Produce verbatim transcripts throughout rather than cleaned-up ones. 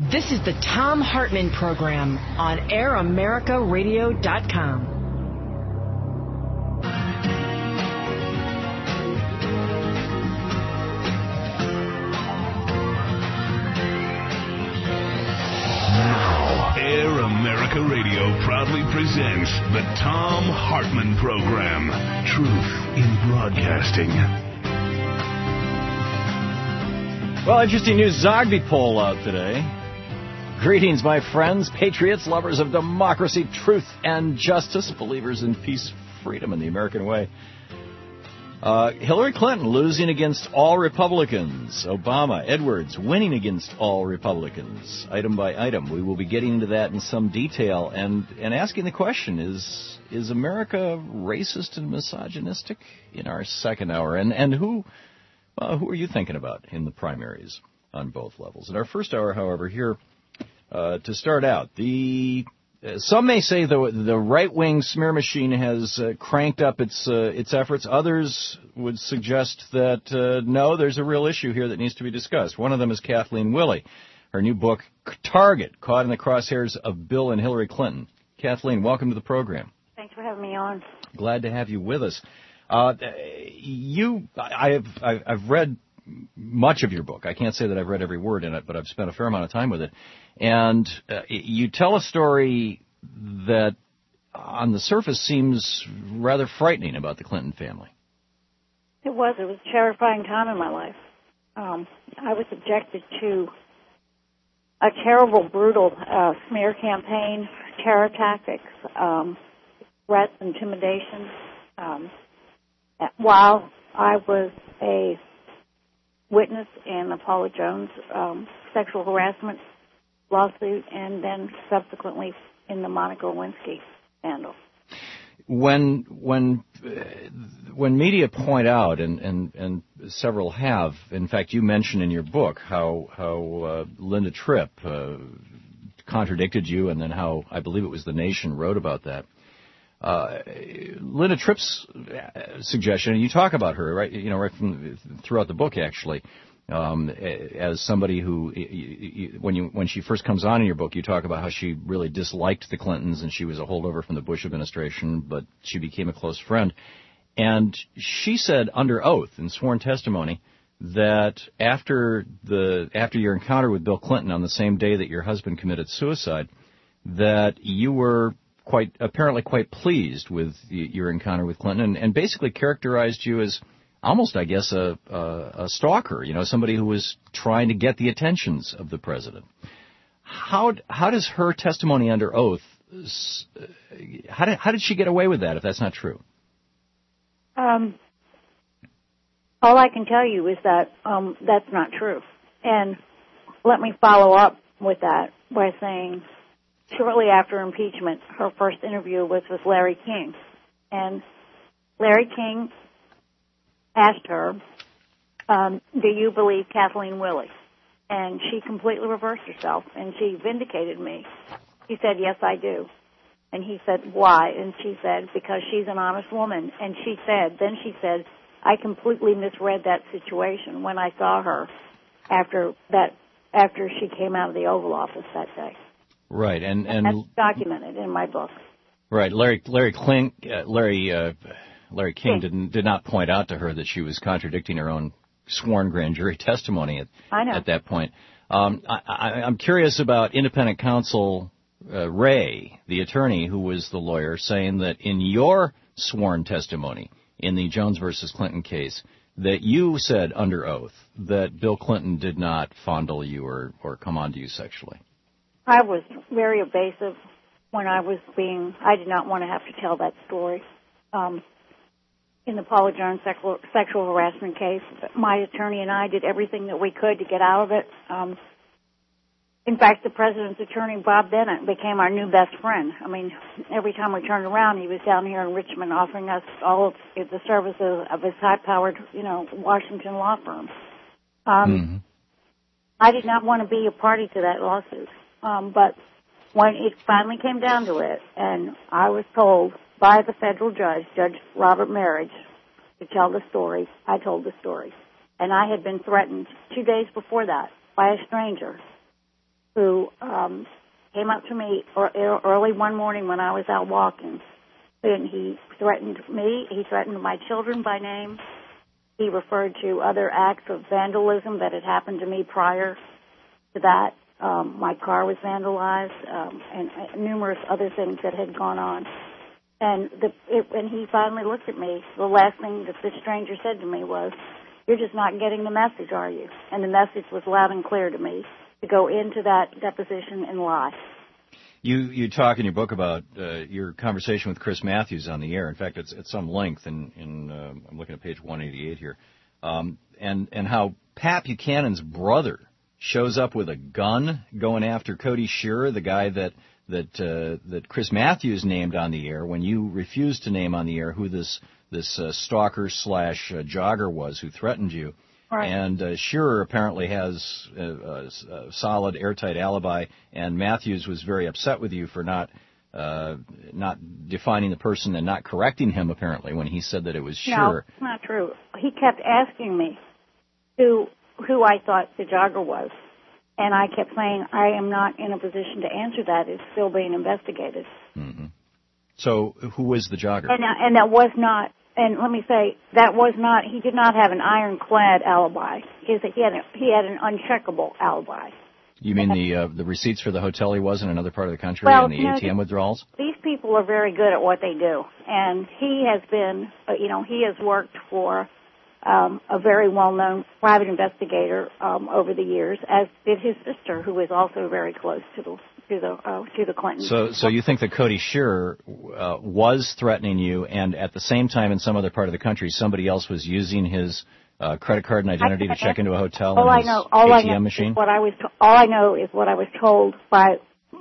This is the Thom Hartmann Program on air america radio dot com. Now, Air America Radio proudly presents the Thom Hartmann Program. Truth in Broadcasting. Well, interesting new Zogby poll out today. Greetings, my friends, patriots, lovers of democracy, truth, and justice, believers in peace, freedom, and the American way. Uh, Hillary Clinton losing against all Republicans. Obama, Edwards winning against all Republicans. Item by item. We will be getting into that in some detail and, and asking the question, is is America racist and misogynistic in our second hour? And, and who... Well, who are you thinking about in the primaries on both levels? In our first hour, however, here uh, to start out, the uh, some may say the the right-wing smear machine has uh, cranked up its uh, its efforts. Others would suggest that uh, no, there's a real issue here that needs to be discussed. One of them is Kathleen Willey. Her new book, Target, Caught in the Crosshairs of Bill and Hillary Clinton. Kathleen, welcome to the program. Thanks for having me on. Glad to have you with us. Uh, you, I have, I've read much of your book. I can't say that I've read every word in it, but I've spent a fair amount of time with it. And uh, you tell a story that, on the surface, seems rather frightening about the Clinton family. It was. It was a terrifying time in my life. Um, I was subjected to a terrible, brutal uh, smear campaign, terror tactics, um, threats, intimidation. Um, While I was a witness in the Paula Jones um, sexual harassment lawsuit and then subsequently in the Monica Lewinsky scandal. When when uh, when media point out, and, and, and several have, in fact, you mention in your book how how uh, Linda Tripp uh, contradicted you, and then how I believe it was The Nation wrote about that. Uh, Linda Tripp's suggestion, and you talk about her, right? You know, right from throughout the book, actually, um, as somebody who, when you when she first comes on in your book, you talk about how she really disliked the Clintons, and she was a holdover from the Bush administration, but she became a close friend. And she said under oath in sworn testimony that after the after your encounter with Bill Clinton on the same day that your husband committed suicide, that you were quite apparently quite pleased with your encounter with Clinton, and, and basically characterized you as almost, I guess, a, a, a stalker, you know, somebody who was trying to get the attentions of the president. How how does her testimony under oath, how did, how did she get away with that if that's not true? Um, all I can tell you is that um, that's not true. And let me follow up with that by saying, shortly after impeachment, her first interview was with Larry King. And Larry King asked her, um, do you believe Kathleen Willey? And she completely reversed herself, and she vindicated me. She said, yes, I do. And he said, why? And she said, because she's an honest woman. And she said, then she said, I completely misread that situation when I saw her after that, after she came out of the Oval Office that day. Right, and, and that's documented in my book. Right, Larry Larry King, uh, Larry uh, Larry King didn't did not point out to her that she was contradicting her own sworn grand jury testimony at I know. at that point. Um, I, I, I'm curious about independent counsel uh, Ray, the attorney who was the lawyer, saying that in your sworn testimony in the Jones versus Clinton case, that you said under oath that Bill Clinton did not fondle you or, or come on to you sexually. I was very evasive when I was being, I did not want to have to tell that story. Um, in the Paula Jones sexual, sexual harassment case, my attorney and I did everything that we could to get out of it. Um, in fact, the president's attorney, Bob Bennett, became our new best friend. I mean, every time we turned around, he was down here in Richmond offering us all of the services of his high-powered, you know, Washington law firm. Um, mm-hmm. I did not want to be a party to that lawsuit. Um, but when it finally came down to it, and I was told by the federal judge, Judge Robert Marriage, to tell the story, I told the story. And I had been threatened two days before that by a stranger who um, came up to me early one morning when I was out walking, and he threatened me. He threatened my children by name. He referred to other acts of vandalism that had happened to me prior to that. Um, my car was vandalized, um, and uh, numerous other things that had gone on. And the, it, when he finally looked at me, the last thing that this stranger said to me was, "You're just not getting the message, are you?" And the message was loud and clear to me to go into that deposition and lie. You you talk in your book about uh, your conversation with Chris Matthews on the air. In fact, it's at some length. In, in uh, I'm looking at page one eighty-eight here, um, and and how Pat Buchanan's brother shows up with a gun going after Cody Shearer, the guy that that uh, that Chris Matthews named on the air when you refused to name on the air who this this uh, stalker slash uh, jogger was who threatened you. Right. And uh, Shearer apparently has a, a, a solid, airtight alibi, and Matthews was very upset with you for not uh, not defining the person and not correcting him, apparently, when he said that it was Shearer. No, not true. He kept asking me who who I thought the jogger was, and I kept saying, I am not in a position to answer that. It's still being investigated. Mm-hmm. So who was the jogger? And, uh, and that was not... And let me say, that was not, he did not have an ironclad alibi. He had, a, he had an uncheckable alibi. You mean the uh, the receipts for the hotel he was in another part of the country well, and the you know, A T M withdrawals? These people are very good at what they do. And he has been, uh, you know, he has worked for um, a very well-known private investigator um, over the years, as did his sister, who is also very close to the to the uh, to the Clintons. So, so you think that Cody Shearer uh, was threatening you, and at the same time, in some other part of the country, somebody else was using his uh, credit card and identity I, to check into a hotel all and I his know, all A T M I know machine? Is what I was to, all I know is what I was told by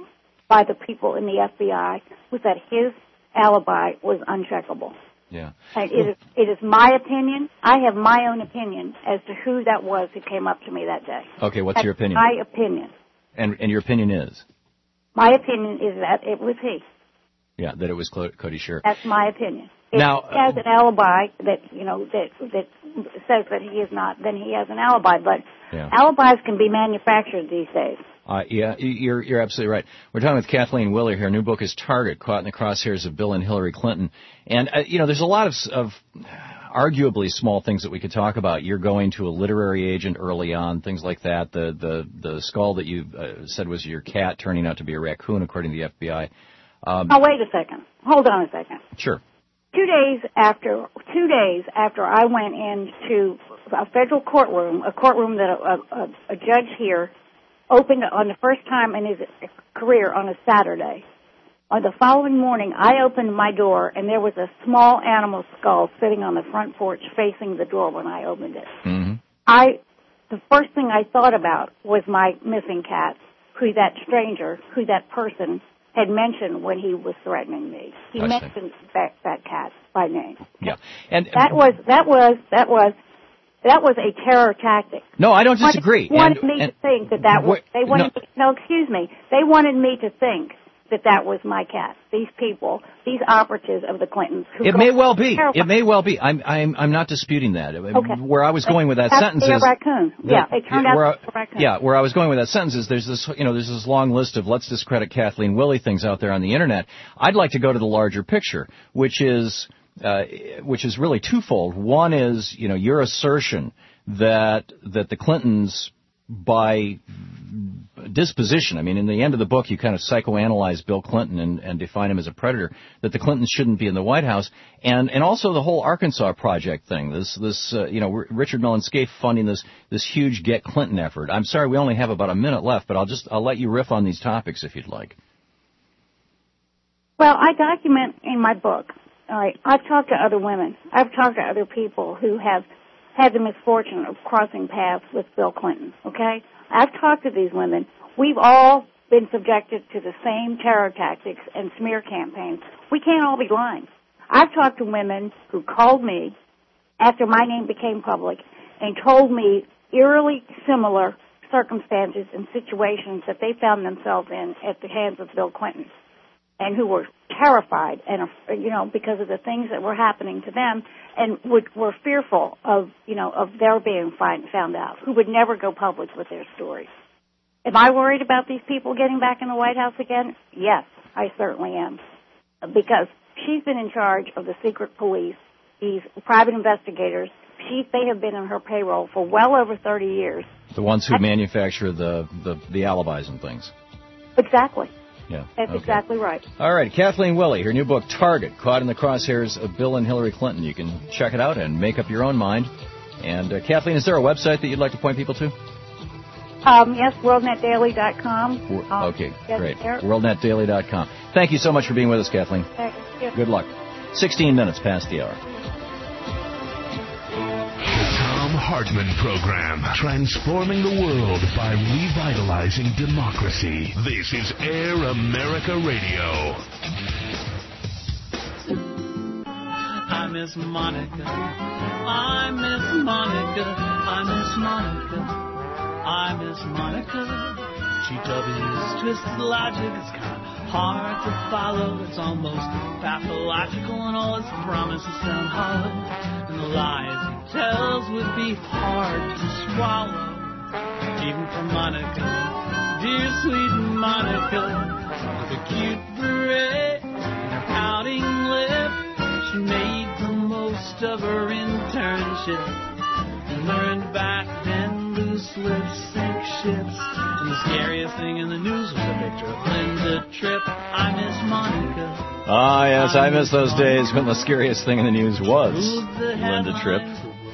by the people in the F B I was that his alibi was uncheckable. Yeah. And it is, it is my opinion. I have my own opinion as to who that was who came up to me that day. Okay, what's That's your opinion? My opinion. And and your opinion is? My opinion is that it was he. Yeah, that it was Cl- Cody Shearer. That's my opinion. If now, he has an alibi that, you know, that that says that he is not, then he has an alibi. But yeah. alibis can be manufactured these days. Uh, yeah, you're you're absolutely right. We're talking with Kathleen Willer here. Her new book is Target, Caught in the Crosshairs of Bill and Hillary Clinton. And, uh, you know, there's a lot of, of arguably small things that we could talk about. You're going to a literary agent early on, things like that. The the, the skull that you uh, said was your cat turning out to be a raccoon, according to the F B I. Um, oh, wait a second. Hold on a second. Sure. Two days after, two days after I went into a federal courtroom, a courtroom that a, a, a judge here opened on the first time in his career on a Saturday. On the following morning, I opened my door, and there was a small animal skull sitting on the front porch facing the door when I opened it. Mm-hmm. I, the first thing I thought about was my missing cat, who that stranger, who that person had mentioned when he was threatening me. He I mentioned that, that cat by name. Yeah. And that was, that was, that was, That was a terror tactic. No, I don't disagree. They wanted and, me and, to think that that was, they wanted, no. me, no, excuse me, they wanted me to think that that was my cat. These people, these operatives of the Clintons. Who it may well be. terrified. It may well be. I'm, I'm, I'm not disputing that. Okay. Where I was going with that That's sentence a is raccoon. that, yeah, it turned out where to be a raccoon. Yeah, where I was going with that sentence is there's this, you know, there's this long list of let's discredit Kathleen Willey things out there on the internet. I'd like to go to the larger picture, which is, uh, which is really twofold. One is, you know, your assertion that that the Clintons, by disposition, I mean, in the end of the book, you kind of psychoanalyze Bill Clinton and, and define him as a predator, that the Clintons shouldn't be in the White House, and and also the whole Arkansas Project thing, this, this uh, you know, Richard Mellon Scaife funding this this huge Get Clinton effort. I'm sorry, we only have about a minute left, but I'll just, I'll let you riff on these topics if you'd like. Well, I document in my book, all right, I've talked to other women. I've talked to other people who have had the misfortune of crossing paths with Bill Clinton, okay? I've talked to these women. We've all been subjected to the same terror tactics and smear campaigns. We can't all be lying. I've talked to women who called me after my name became public and told me eerily similar circumstances and situations that they found themselves in at the hands of Bill Clinton, and who were terrified and, you know, because of the things that were happening to them, and would, were fearful of, you know, of their being find, found out, who would never go public with their stories. Am I worried about these people getting back in the White House again? Yes, I certainly am. Because she's been in charge of the secret police, these private investigators. She, they have been on her payroll for well over thirty years. The ones who I, manufacture the, the, the alibis and things. Exactly. Yeah. That's okay. exactly right. All right, Kathleen Willey, her new book, Target, Caught in the Crosshairs of Bill and Hillary Clinton. You can check it out and make up your own mind. And, uh, Kathleen, is there a website that you'd like to point people to? Um, yes, world net daily dot com. Um, okay, great. world net daily dot com. Thank you so much for being with us, Kathleen. Thank you. Good luck. sixteen minutes past the hour. The Thom Hartmann Program, transforming the world by revitalizing democracy. This is Air America Radio. I miss Monica. I miss Monica. I miss Monica. I miss Monica. G W's twisted logic is kind of hard to follow. It's almost pathological, and all its promises sound hollow. And the lies he tells would be hard to swallow, even for Monica, dear sweet Monica. With a cute beret and her pouting lip, she made the most of her internship and learned back then. Loose lips sink ships, and the scariest thing in the news was a picture of Linda Tripp. I miss Monica. Ah, yes, I, I miss those Monica. days when the scariest thing in the news was Linda Tripp.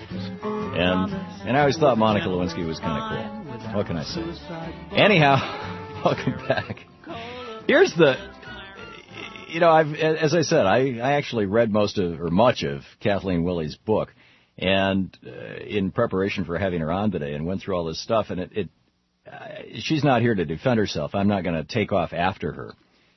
And and I always thought Monica Lewinsky was kind of cool. What can I say? Anyhow, welcome back. Here's the, you know, I've as I said, I, I actually read most of, or much of Kathleen Willey's book. And uh, in preparation for having her on today, and went through all this stuff, and it, it uh, she's not here to defend herself. I'm not going to take off after her.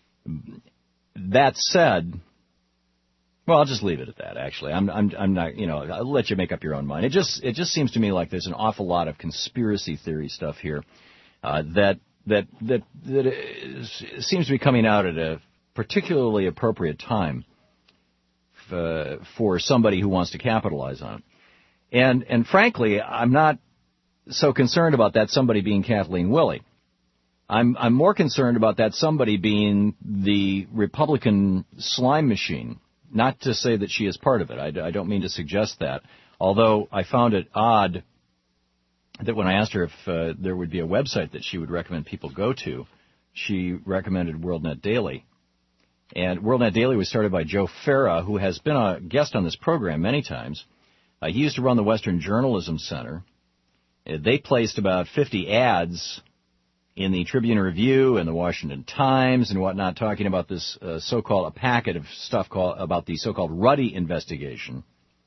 That said, well, I'll just leave it at that. Actually, I'm I'm I'm not. You know, I'll let you make up your own mind. It just it just seems to me like there's an awful lot of conspiracy theory stuff here uh, that that that that is, seems to be coming out at a particularly appropriate time uh, for somebody who wants to capitalize on it. And and frankly, I'm not so concerned about that somebody being Kathleen Willey. I'm I'm more concerned about that somebody being the Republican slime machine. Not to say that she is part of it. I, I don't mean to suggest that. Although I found it odd that when I asked her if uh, there would be a website that she would recommend people go to, she recommended WorldNet Daily. And WorldNet Daily was started by Joe Farah, who has been a guest on this program many times. Uh, he used to run the Western Journalism Center. Uh, they placed about fifty ads in the Tribune Review and the Washington Times and whatnot, talking about this uh, so-called, a packet of stuff called, about the so-called Ruddy investigation,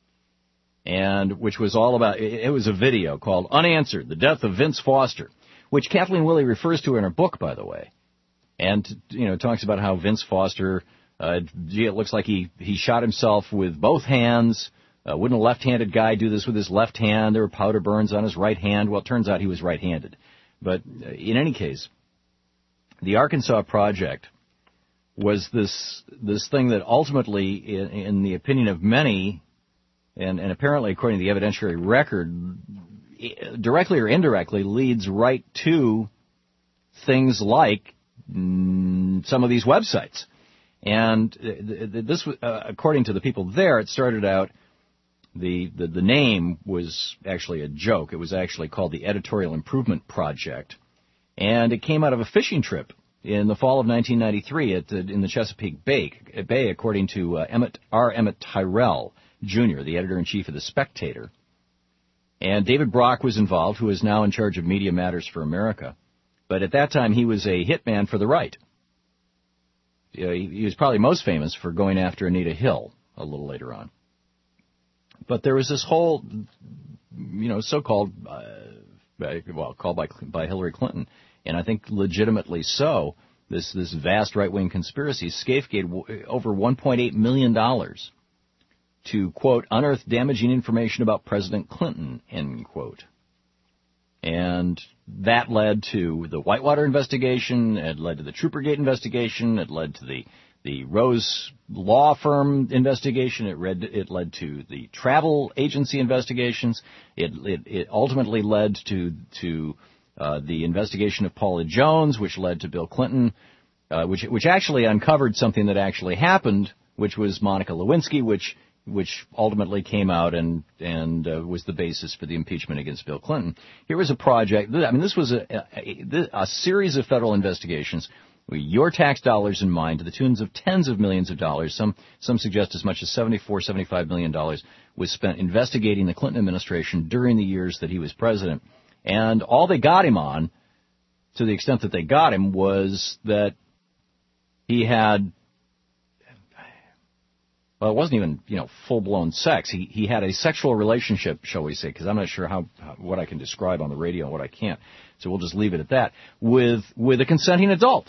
and which was all about, it, it was a video called Unanswered, The Death of Vince Foster, which Kathleen Willey refers to in her book, by the way, and, you know, talks about how Vince Foster, uh, gee, it looks like he, he shot himself with both hands. Uh, wouldn't a left-handed guy do this with his left hand? There were powder burns on his right hand. Well, it turns out he was right-handed. But uh, in any case, the Arkansas Project was this this thing that ultimately, in, in the opinion of many, and, and apparently according to the evidentiary record, directly or indirectly leads right to things like mm, some of these websites. And this, uh, according to the people there, it started out, The, the the name was actually a joke. It was actually called the Editorial Improvement Project, and it came out of a fishing trip in the fall of nineteen ninety-three at the, in the Chesapeake Bay, Bay according to uh, Emmett R. Emmett Tyrell, Junior, the editor-in-chief of The Spectator. And David Brock was involved, who is now in charge of Media Matters for America. But at that time, he was a hitman for the right. Uh, he, he was probably most famous for going after Anita Hill a little later on. But there was this whole, you know, so-called, uh, well, called by by Hillary Clinton, and I think legitimately so, this this vast right-wing conspiracy scapegoated over one point eight million dollars to, quote, unearth damaging information about President Clinton, end quote. And that led to the Whitewater investigation, it led to the Troopergate investigation, it led to the The Rose Law Firm investigation. It, read, it led to the travel agency investigations. It, it, it ultimately led to to uh, the investigation of Paula Jones, which led to Bill Clinton, uh, which which actually uncovered something that actually happened, which was Monica Lewinsky, which which ultimately came out and and uh, was the basis for the impeachment against Bill Clinton. Here was a project. I mean, this was a, a, a series of federal investigations with your tax dollars in mind, to the tunes of tens of millions of dollars. Some some suggest as much as seventy-four, seventy-five million dollars was spent investigating the Clinton administration during the years that he was president. And all they got him on, to the extent that they got him, was that he had, well, it wasn't even, you know, full-blown sex. He he had a sexual relationship, shall we say, because I'm not sure how, how what I can describe on the radio and what I can't. So we'll just leave it at that, with with a consenting adult.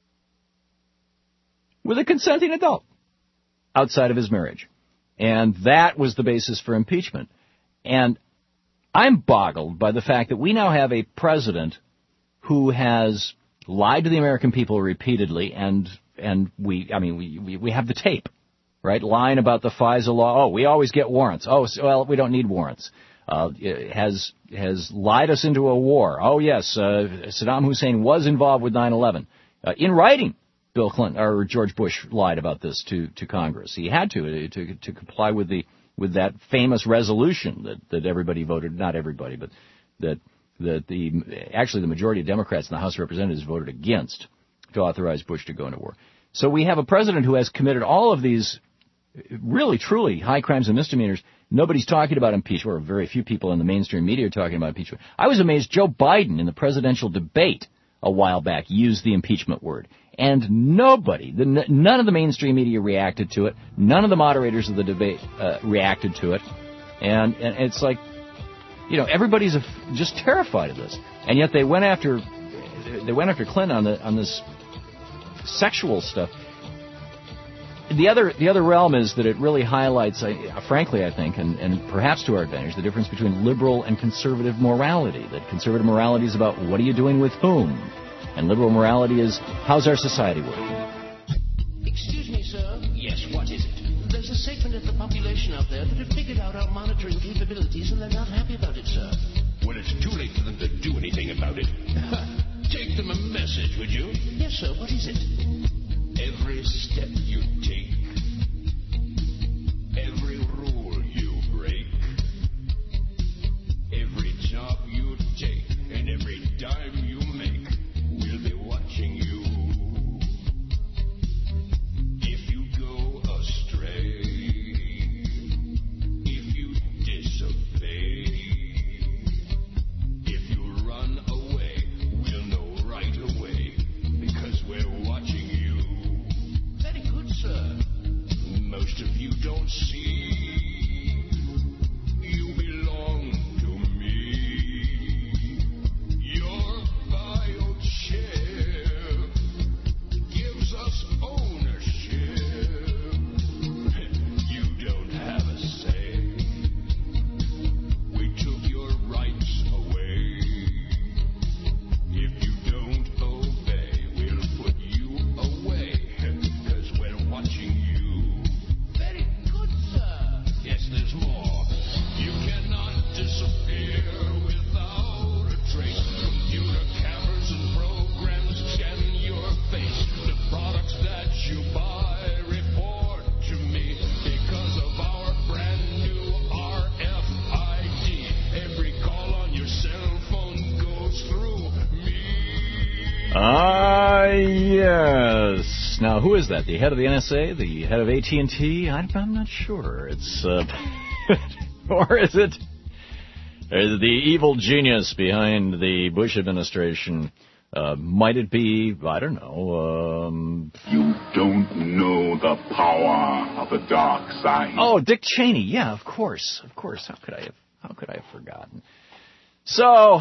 With a consenting adult outside of his marriage. And that was the basis for impeachment. And I'm boggled by the fact that we now have a president who has lied to the American people repeatedly, and and we, I mean, we, we, we have the tape, right? Lying about the FISA law. Oh, we always get warrants. Oh, well, we don't need warrants. Uh, has has lied us into a war. Oh, yes, uh, Saddam Hussein was involved with nine eleven. Uh, in writing, Bill Clinton or George Bush lied about this to, to Congress. He had to, to to comply with the with that famous resolution that, that everybody voted, not everybody, but that that the actually the majority of Democrats in the House of Representatives voted against, to authorize Bush to go into war. So we have a president who has committed all of these really, truly high crimes and misdemeanors. Nobody's talking about impeachment, or very few people in the mainstream media are talking about impeachment. I was amazed Joe Biden in the presidential debate a while back used the impeachment word. And nobody, the, none of the mainstream media reacted to it. None of the moderators of the debate uh, reacted to it. And, and it's like, you know, everybody's a, just terrified of this. And yet they went after they went after Clinton on the on this sexual stuff. The other the other realm is that it really highlights, uh, frankly, I think, and, and perhaps to our advantage, the difference between liberal and conservative morality. That conservative morality is about what are you doing with whom, and liberal morality is how's our society working. Excuse me, sir. Yes, what is it? There's a segment of the population out there that have figured out our monitoring capabilities, and they're not happy about it, sir. Well, it's too late for them to do anything about it. Take them a message, would you? Yes, sir. What is it? Every step you take, every rule you break, every job you take, and every dime you make, we'll be watching you. If you go astray, if you disobey, if you run away, we'll know right away, because we're watching you. Very good, sir. Most of you don't see. You belong to me. Your biochip gives us ownership. You don't have a say. We took your rights away. If you don't obey, we'll put you away, 'cause we're watching you. Very good, sir. Yes, there's more. You cannot disappear without a trace. Computer cameras and programs scan your face. The products that you buy report to me because of our brand new R F I D. Every call on your cell phone goes through me. Ah, yes. Now, who is that? The head of the N S A? The head of A T and T? I'm, I'm not sure. It's, uh, or is it, is it the evil genius behind the Bush administration? Uh, might it be, I don't know, um... You don't know the power of the dark side. Oh, Dick Cheney. Yeah, of course. Of course. How could I have, how could I have forgotten? So,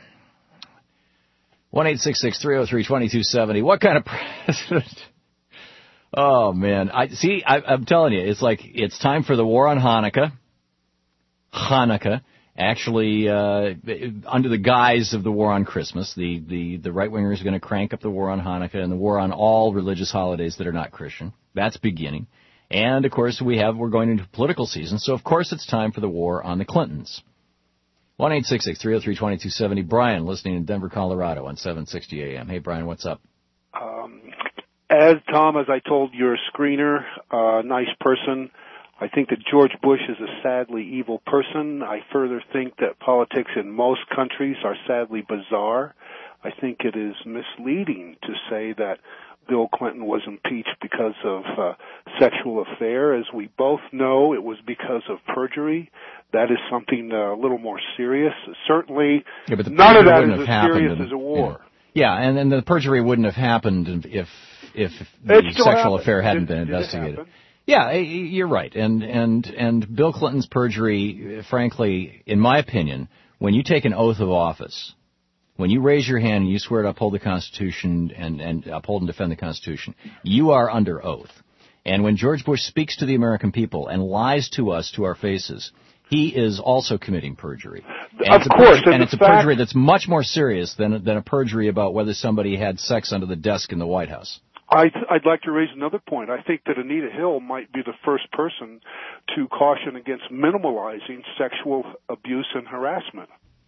one eight six six, three oh three, two two seven oh. What kind of president? Oh, man. I see, I, I'm telling you, it's like it's time for the war on Hanukkah. Hanukkah. Actually, uh, under the guise of the war on Christmas, the, the, the right-wingers are going to crank up the war on Hanukkah and the war on all religious holidays that are not Christian. That's beginning. And, of course, we have, we're going into political season, so of course it's time for the war on the Clintons. one eight six six, three oh three, two two seven oh. Brian, listening in Denver, Colorado on seven sixty A M. Hey, Brian, what's up? Um, as Tom, as I told your screener, uh, nice person. I think that George Bush is a sadly evil person. I further think that politics in most countries are sadly bizarre. I think it is misleading to say that Bill Clinton was impeached because of uh, sexual affair. As we both know, it was because of perjury. That is something uh, a little more serious. Certainly, yeah, but the none of that is as serious and, as a war. Yeah, yeah and, and the perjury wouldn't have happened if if the sexual happened. affair hadn't did, been did investigated. Yeah, you're right. And and and Bill Clinton's perjury, frankly, in my opinion, when you take an oath of office, when you raise your hand and you swear to uphold the Constitution and, and uphold and defend the Constitution, you are under oath. And when George Bush speaks to the American people and lies to us to our faces, he is also committing perjury. And of course. Perjury, and it's a fact, perjury that's much more serious than, than a perjury about whether somebody had sex under the desk in the White House. I'd, I'd like to raise another point. I think that Anita Hill might be the first person to caution against minimalizing sexual abuse and harassment.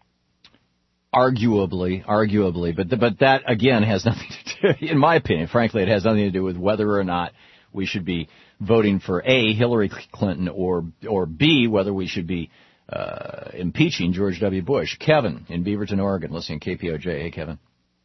Arguably, arguably, but the, but that again has nothing to do, in my opinion, frankly, it has nothing to do with whether or not we should be voting for A, Hillary Clinton, or or B, whether we should be uh, impeaching George W. Bush. Kevin in Beaverton, Oregon, listening to K P O J. Hey, Kevin.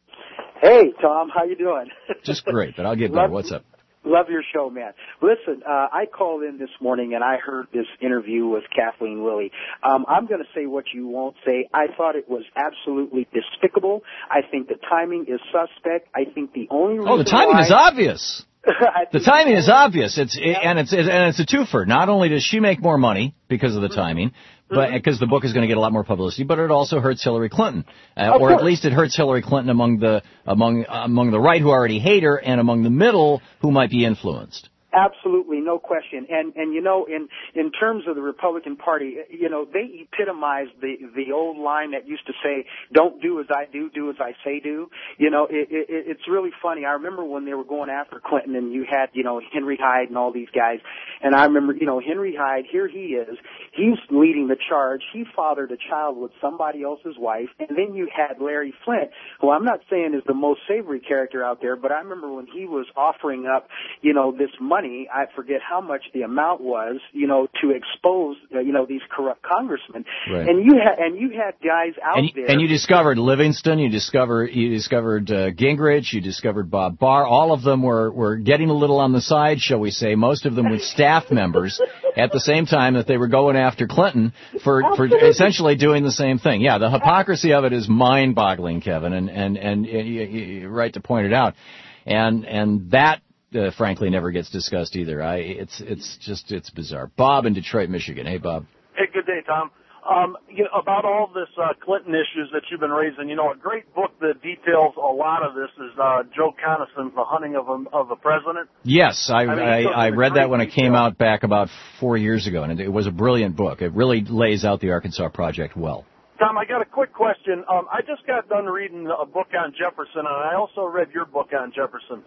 Hey, Tom, how you doing? Just great, but I'll get better. What's up? Love your show, man. Listen, uh, I called in this morning and I heard this interview with Kathleen Willey. Um, I'm going to say what you won't say. I thought it was absolutely despicable. I think the timing is suspect. I think the only reason Oh, the timing why is obvious. The timing is obvious. It's it, and it's it, and it's a twofer. Not only does she make more money because of the timing, but because the book is going to get a lot more publicity, but it also hurts Hillary Clinton, uh, or at least it hurts Hillary Clinton among the among among the right who already hate her, and among the middle who might be influenced. Absolutely, no question. And and you know, in in terms of the Republican Party, you know, they epitomized the the old line that used to say, "Don't do as I do, do as I say do." You know, it, it, it's really funny. I remember when they were going after Clinton, and you had, you know, Henry Hyde and all these guys. And I remember, you know, Henry Hyde. Here he is. He's leading the charge. He fathered a child with somebody else's wife. And then you had Larry Flynt, who I'm not saying is the most savory character out there, but I remember when he was offering up, you know, this money. I forget how much the amount was, you know, to expose, uh, you know, these corrupt congressmen. Right. And you had and you had guys out and, there. And you discovered Livingston, you discovered you discovered uh, Gingrich, you discovered Bob Barr. All of them were were getting a little on the side, shall we say? Most of them with staff members at the same time that they were going after Clinton for for essentially doing the same thing. Yeah, the hypocrisy of it is mind-boggling, Kevin, and and and, and you're right to point it out. And and that. Uh, frankly, never gets discussed either. I, it's, it's just, it's bizarre. Bob in Detroit, Michigan. Hey, Bob. Hey, good day, Tom. Um, you know, about all this uh, Clinton issues that you've been raising, you know, a great book that details a lot of this is uh, Joe Conison's The Hunting of a, of a President. Yes, I, I, mean, I, I read that when it came detail. out back about four years ago, and it, it was a brilliant book. It really lays out the Arkansas Project well. Tom, I got a quick question. Um, I just got done reading a book on Jefferson, and I also read your book on Jefferson.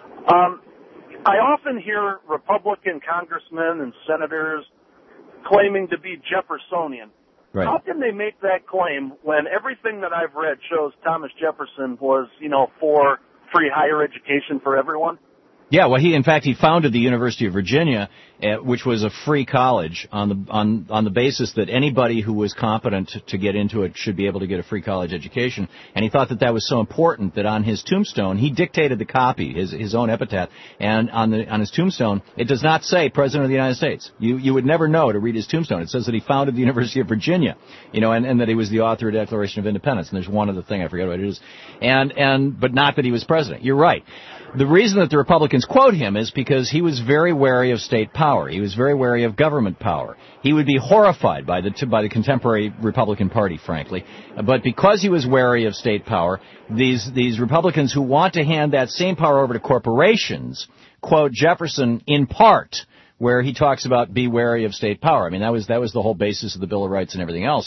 Um, I often hear Republican congressmen and senators claiming to be Jeffersonian. Right. How can they make that claim when everything that I've read shows Thomas Jefferson was, you know, for free higher education for everyone? Yeah, well, he in fact he founded the University of Virginia, uh, which was a free college on the on on the basis that anybody who was competent to, to get into it should be able to get a free college education. And he thought that that was so important that on his tombstone he dictated the copy, his his own epitaph, and on the on his tombstone it does not say President of the United States. You you would never know to read his tombstone. It says that he founded the University of Virginia, you know, and, and that he was the author of the Declaration of Independence. And there's one other thing I forget what it is, and and but not that he was president. You're right. The reason that the Republicans quote him is because he was very wary of state power. He was very wary of government power. He would be horrified by the by the contemporary Republican Party, frankly. But because he was wary of state power, these these Republicans who want to hand that same power over to corporations quote Jefferson in part, where he talks about be wary of state power. I mean, that was that was the whole basis of the Bill of Rights and everything else.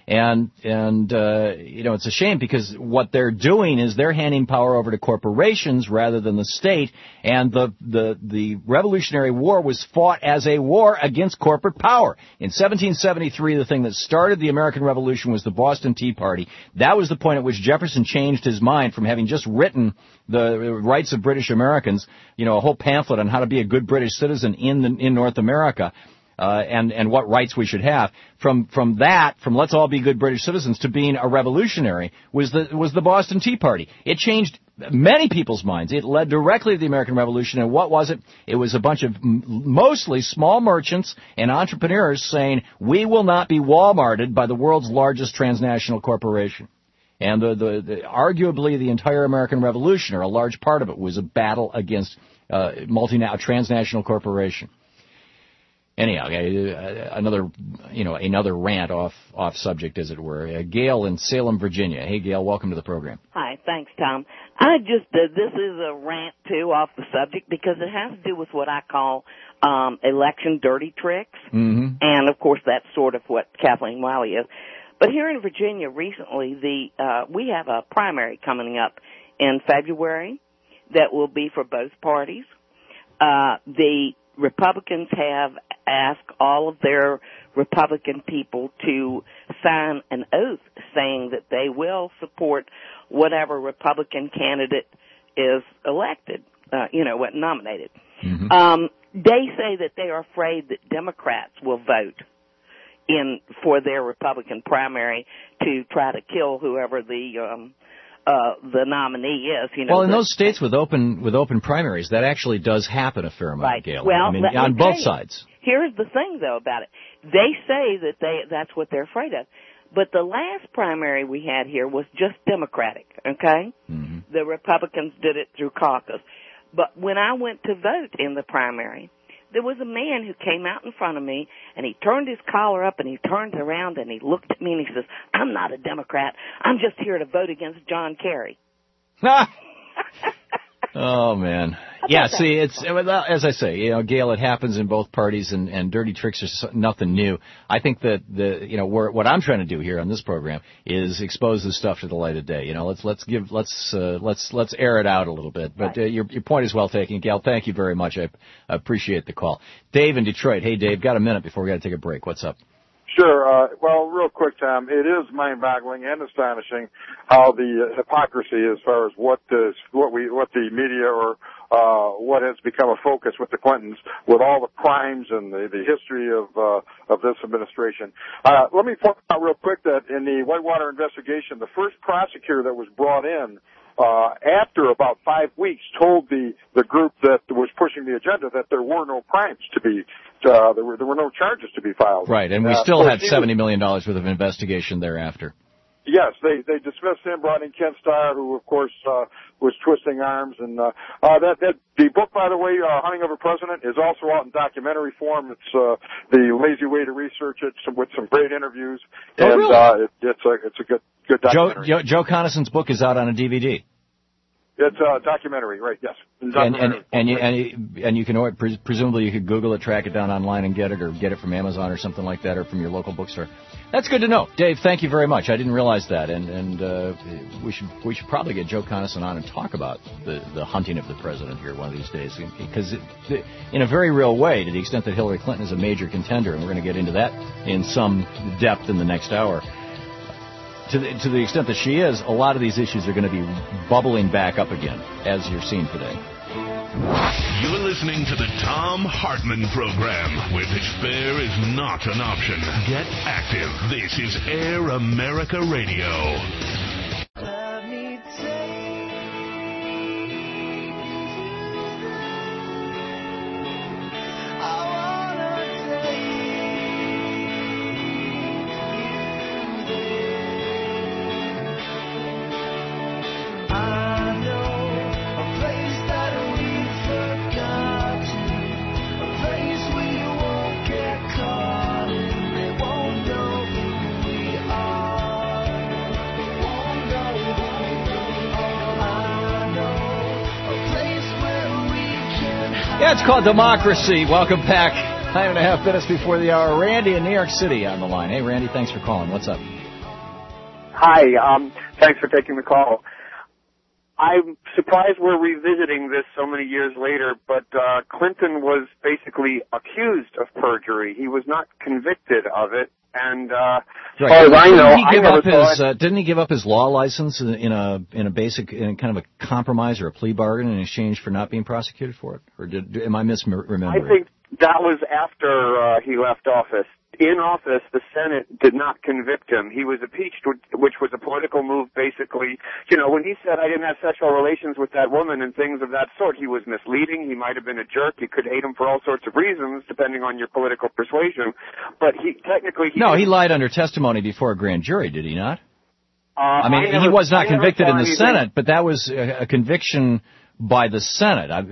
And, and uh, you know, it's a shame because what they're doing is they're handing power over to corporations rather than the state. And the, the, the Revolutionary War was fought as a war against corporate power. In seventeen seventy-three, the thing that started the American Revolution was the Boston Tea Party. That was the point at which Jefferson changed his mind from having just written the rights of British Americans, you know, a whole pamphlet on how to be a good British citizen in the, in North America. Uh, and, and what rights we should have. From, from that, from let's all be good British citizens to being a revolutionary was the, was the Boston Tea Party. It changed many people's minds. It led directly to the American Revolution. And what was it? It was a bunch of m- mostly small merchants and entrepreneurs saying, we will not be Walmarted by the world's largest transnational corporation. And the, the, the, arguably the entire American Revolution, or a large part of it, was a battle against uh, multinational, transnational corporation. Anyhow, another, you know, another rant off off subject, as it were. Uh, Gail in Salem, Virginia. Hey, Gail, welcome to the program. Hi, thanks, Tom. I just uh, this is a rant too off the subject because it has to do with what I call um, election dirty tricks, mm-hmm. and of course that's sort of what Kathleen Wiley is. But here in Virginia, recently, the uh, we have a primary coming up in February that will be for both parties. Uh, the Republicans have asked all of their Republican people to sign an oath saying that they will support whatever Republican candidate is elected, uh, you know, what nominated. Mm-hmm. Um, they say that they are afraid that Democrats will vote in for their Republican primary to try to kill whoever the um, Uh, the nominee is, you know. Well, in the, those states with open with open primaries, that actually does happen a fair amount, right. Gail. Well, I mean, let on me both tell you, sides. Here's the thing, though, about it. They say that they that's what they're afraid of. But the last primary we had here was just Democratic, okay? Mm-hmm. The Republicans did it through caucus. But when I went to vote in the primary, there was a man who came out in front of me, and he turned his collar up, and he turned around, and he looked at me, and he says, I'm not a Democrat. I'm just here to vote against John Kerry. Oh, man. Yeah, see, it's, as I say, you know, Gail, it happens in both parties, and, and dirty tricks are nothing new. I think that, the, you know, we're, what I'm trying to do here on this program is expose this stuff to the light of day. You know, let's, let's give, let's, uh, let's, let's air it out a little bit. But, uh, your, your point is well taken. Gail, thank you very much. I, I appreciate the call. Dave in Detroit. Hey, Dave, got a minute before we got to take a break. What's up? Sure. Uh, well, real quick, Tom, it is mind-boggling and astonishing how the uh, hypocrisy as far as what is, what we, what the media or, uh, what has become a focus with the Clintons, with all the crimes and the, the history of, uh, of this administration. Uh, let me point out real quick that in the Whitewater investigation, the first prosecutor that was brought in, uh, after about five weeks told the, the group that was pushing the agenda that there were no crimes to be, uh, there were, there were no charges to be filed. Right, and we uh, still so had seventy million dollars worth of investigation thereafter. Yes, they, they dismissed him, brought in Ken Starr, who of course, uh, was twisting arms. And, uh, uh, that, that, the book, by the way, uh, Hunting of a President is also out in documentary form. It's, uh, the lazy way to research it some, with some great interviews. Oh, and, really? uh, it, it's a, it's a good, good documentary. Joe, Joe, Joe Conison's book is out on a D V D. It's a documentary, right, yes. And, and, and, you, and, you, and you can, order, presumably you could Google it, track it down online and get it, or get it from Amazon or something like that, or from your local bookstore. That's good to know. Dave, thank you very much. I didn't realize that, and, and uh, we should we should probably get Joe Conison on and talk about the, the hunting of the president here one of these days, because it, in a very real way, to the extent that Hillary Clinton is a major contender, and we're going to get into that in some depth in the next hour. To the, to the extent that she is, a lot of these issues are going to be bubbling back up again, as you're seeing today. You're listening to the Thom Hartmann Program, where despair is not an option. Get active. This is Air America Radio. Let me take Yeah, it's called Democracy. Welcome back. Nine and a half minutes before the hour. Randy in New York City on the line. Hey, Randy, thanks for calling. What's up? Hi, um, thanks for taking the call. I'm surprised we're revisiting this so many years later, but uh, Clinton was basically accused of perjury. He was not convicted of it, and uh, as far as I know, didn't he give I never up saw his it. uh, didn't he give up his law license in, in a in a basic in kind of a compromise or a plea bargain in exchange for not being prosecuted for it? Or did am I misremembering? I think that was after uh, he left office. In office, the Senate did not convict him. He was impeached, which was a political move, basically. You know, when he said, I didn't have sexual relations with that woman and things of that sort, he was misleading. He might have been a jerk. You could hate him for all sorts of reasons, depending on your political persuasion. But he technically... He no, he lied under testimony before a grand jury, did he not? Uh, I mean, I never, he was not I never convicted saw in the anything. Senate, but that was a, a conviction by the Senate. I,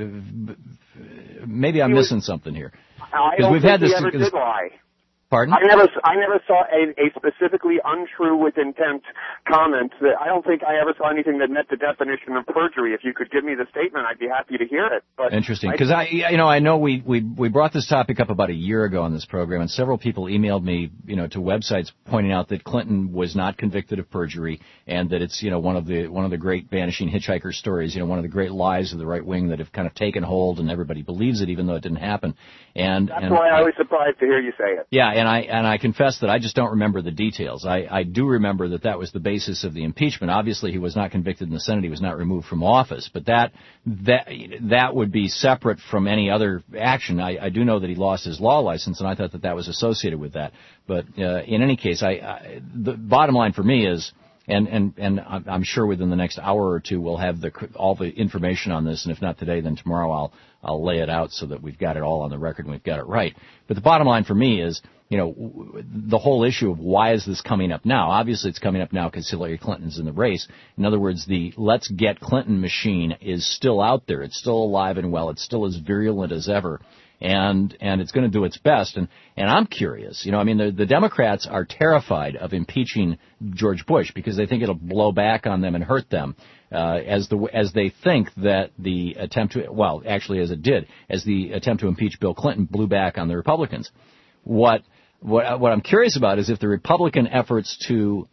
maybe I'm He was- missing something here. I Because don't we've think had this. he ever did lie. Pardon? I never, I never saw a, a specifically untrue with intent comment. That I don't think I ever saw anything that met the definition of perjury. If you could give me the statement, I'd be happy to hear it. But Interesting, because I, you know, I know we, we we brought this topic up about a year ago on this program, and several people emailed me, you know, to websites pointing out that Clinton was not convicted of perjury, and that it's, you know, one of the one of the great vanishing hitchhiker stories, you know, one of the great lies of the right wing that have kind of taken hold, and everybody believes it, even though it didn't happen. And that's and why I I- was surprised to hear you say it. Yeah, and I and I confess that I just don't remember the details. I, I do remember that that was the basis of the impeachment. Obviously, he was not convicted in the Senate. He was not removed from office. But that that that would be separate from any other action. I, I do know that he lost his law license, and I thought that that was associated with that. But uh, in any case, I, I the bottom line for me is. And, and, and I'm sure within the next hour or two we'll have the, all the information on this, and if not today, then tomorrow I'll, I'll lay it out so that we've got it all on the record and we've got it right. But the bottom line for me is, you know, the whole issue of why is this coming up now? Obviously it's coming up now because Hillary Clinton's in the race. In other words, the let's get Clinton machine is still out there. It's still alive and well. It's still as virulent as ever. And and it's going to do its best. And and I'm curious. You know, I mean, the, the Democrats are terrified of impeaching George Bush because they think it'll blow back on them and hurt them, uh, as the as they think that the attempt to well, actually as it did, as the attempt to impeach Bill Clinton blew back on the Republicans. What what what I'm curious about is if the Republican efforts to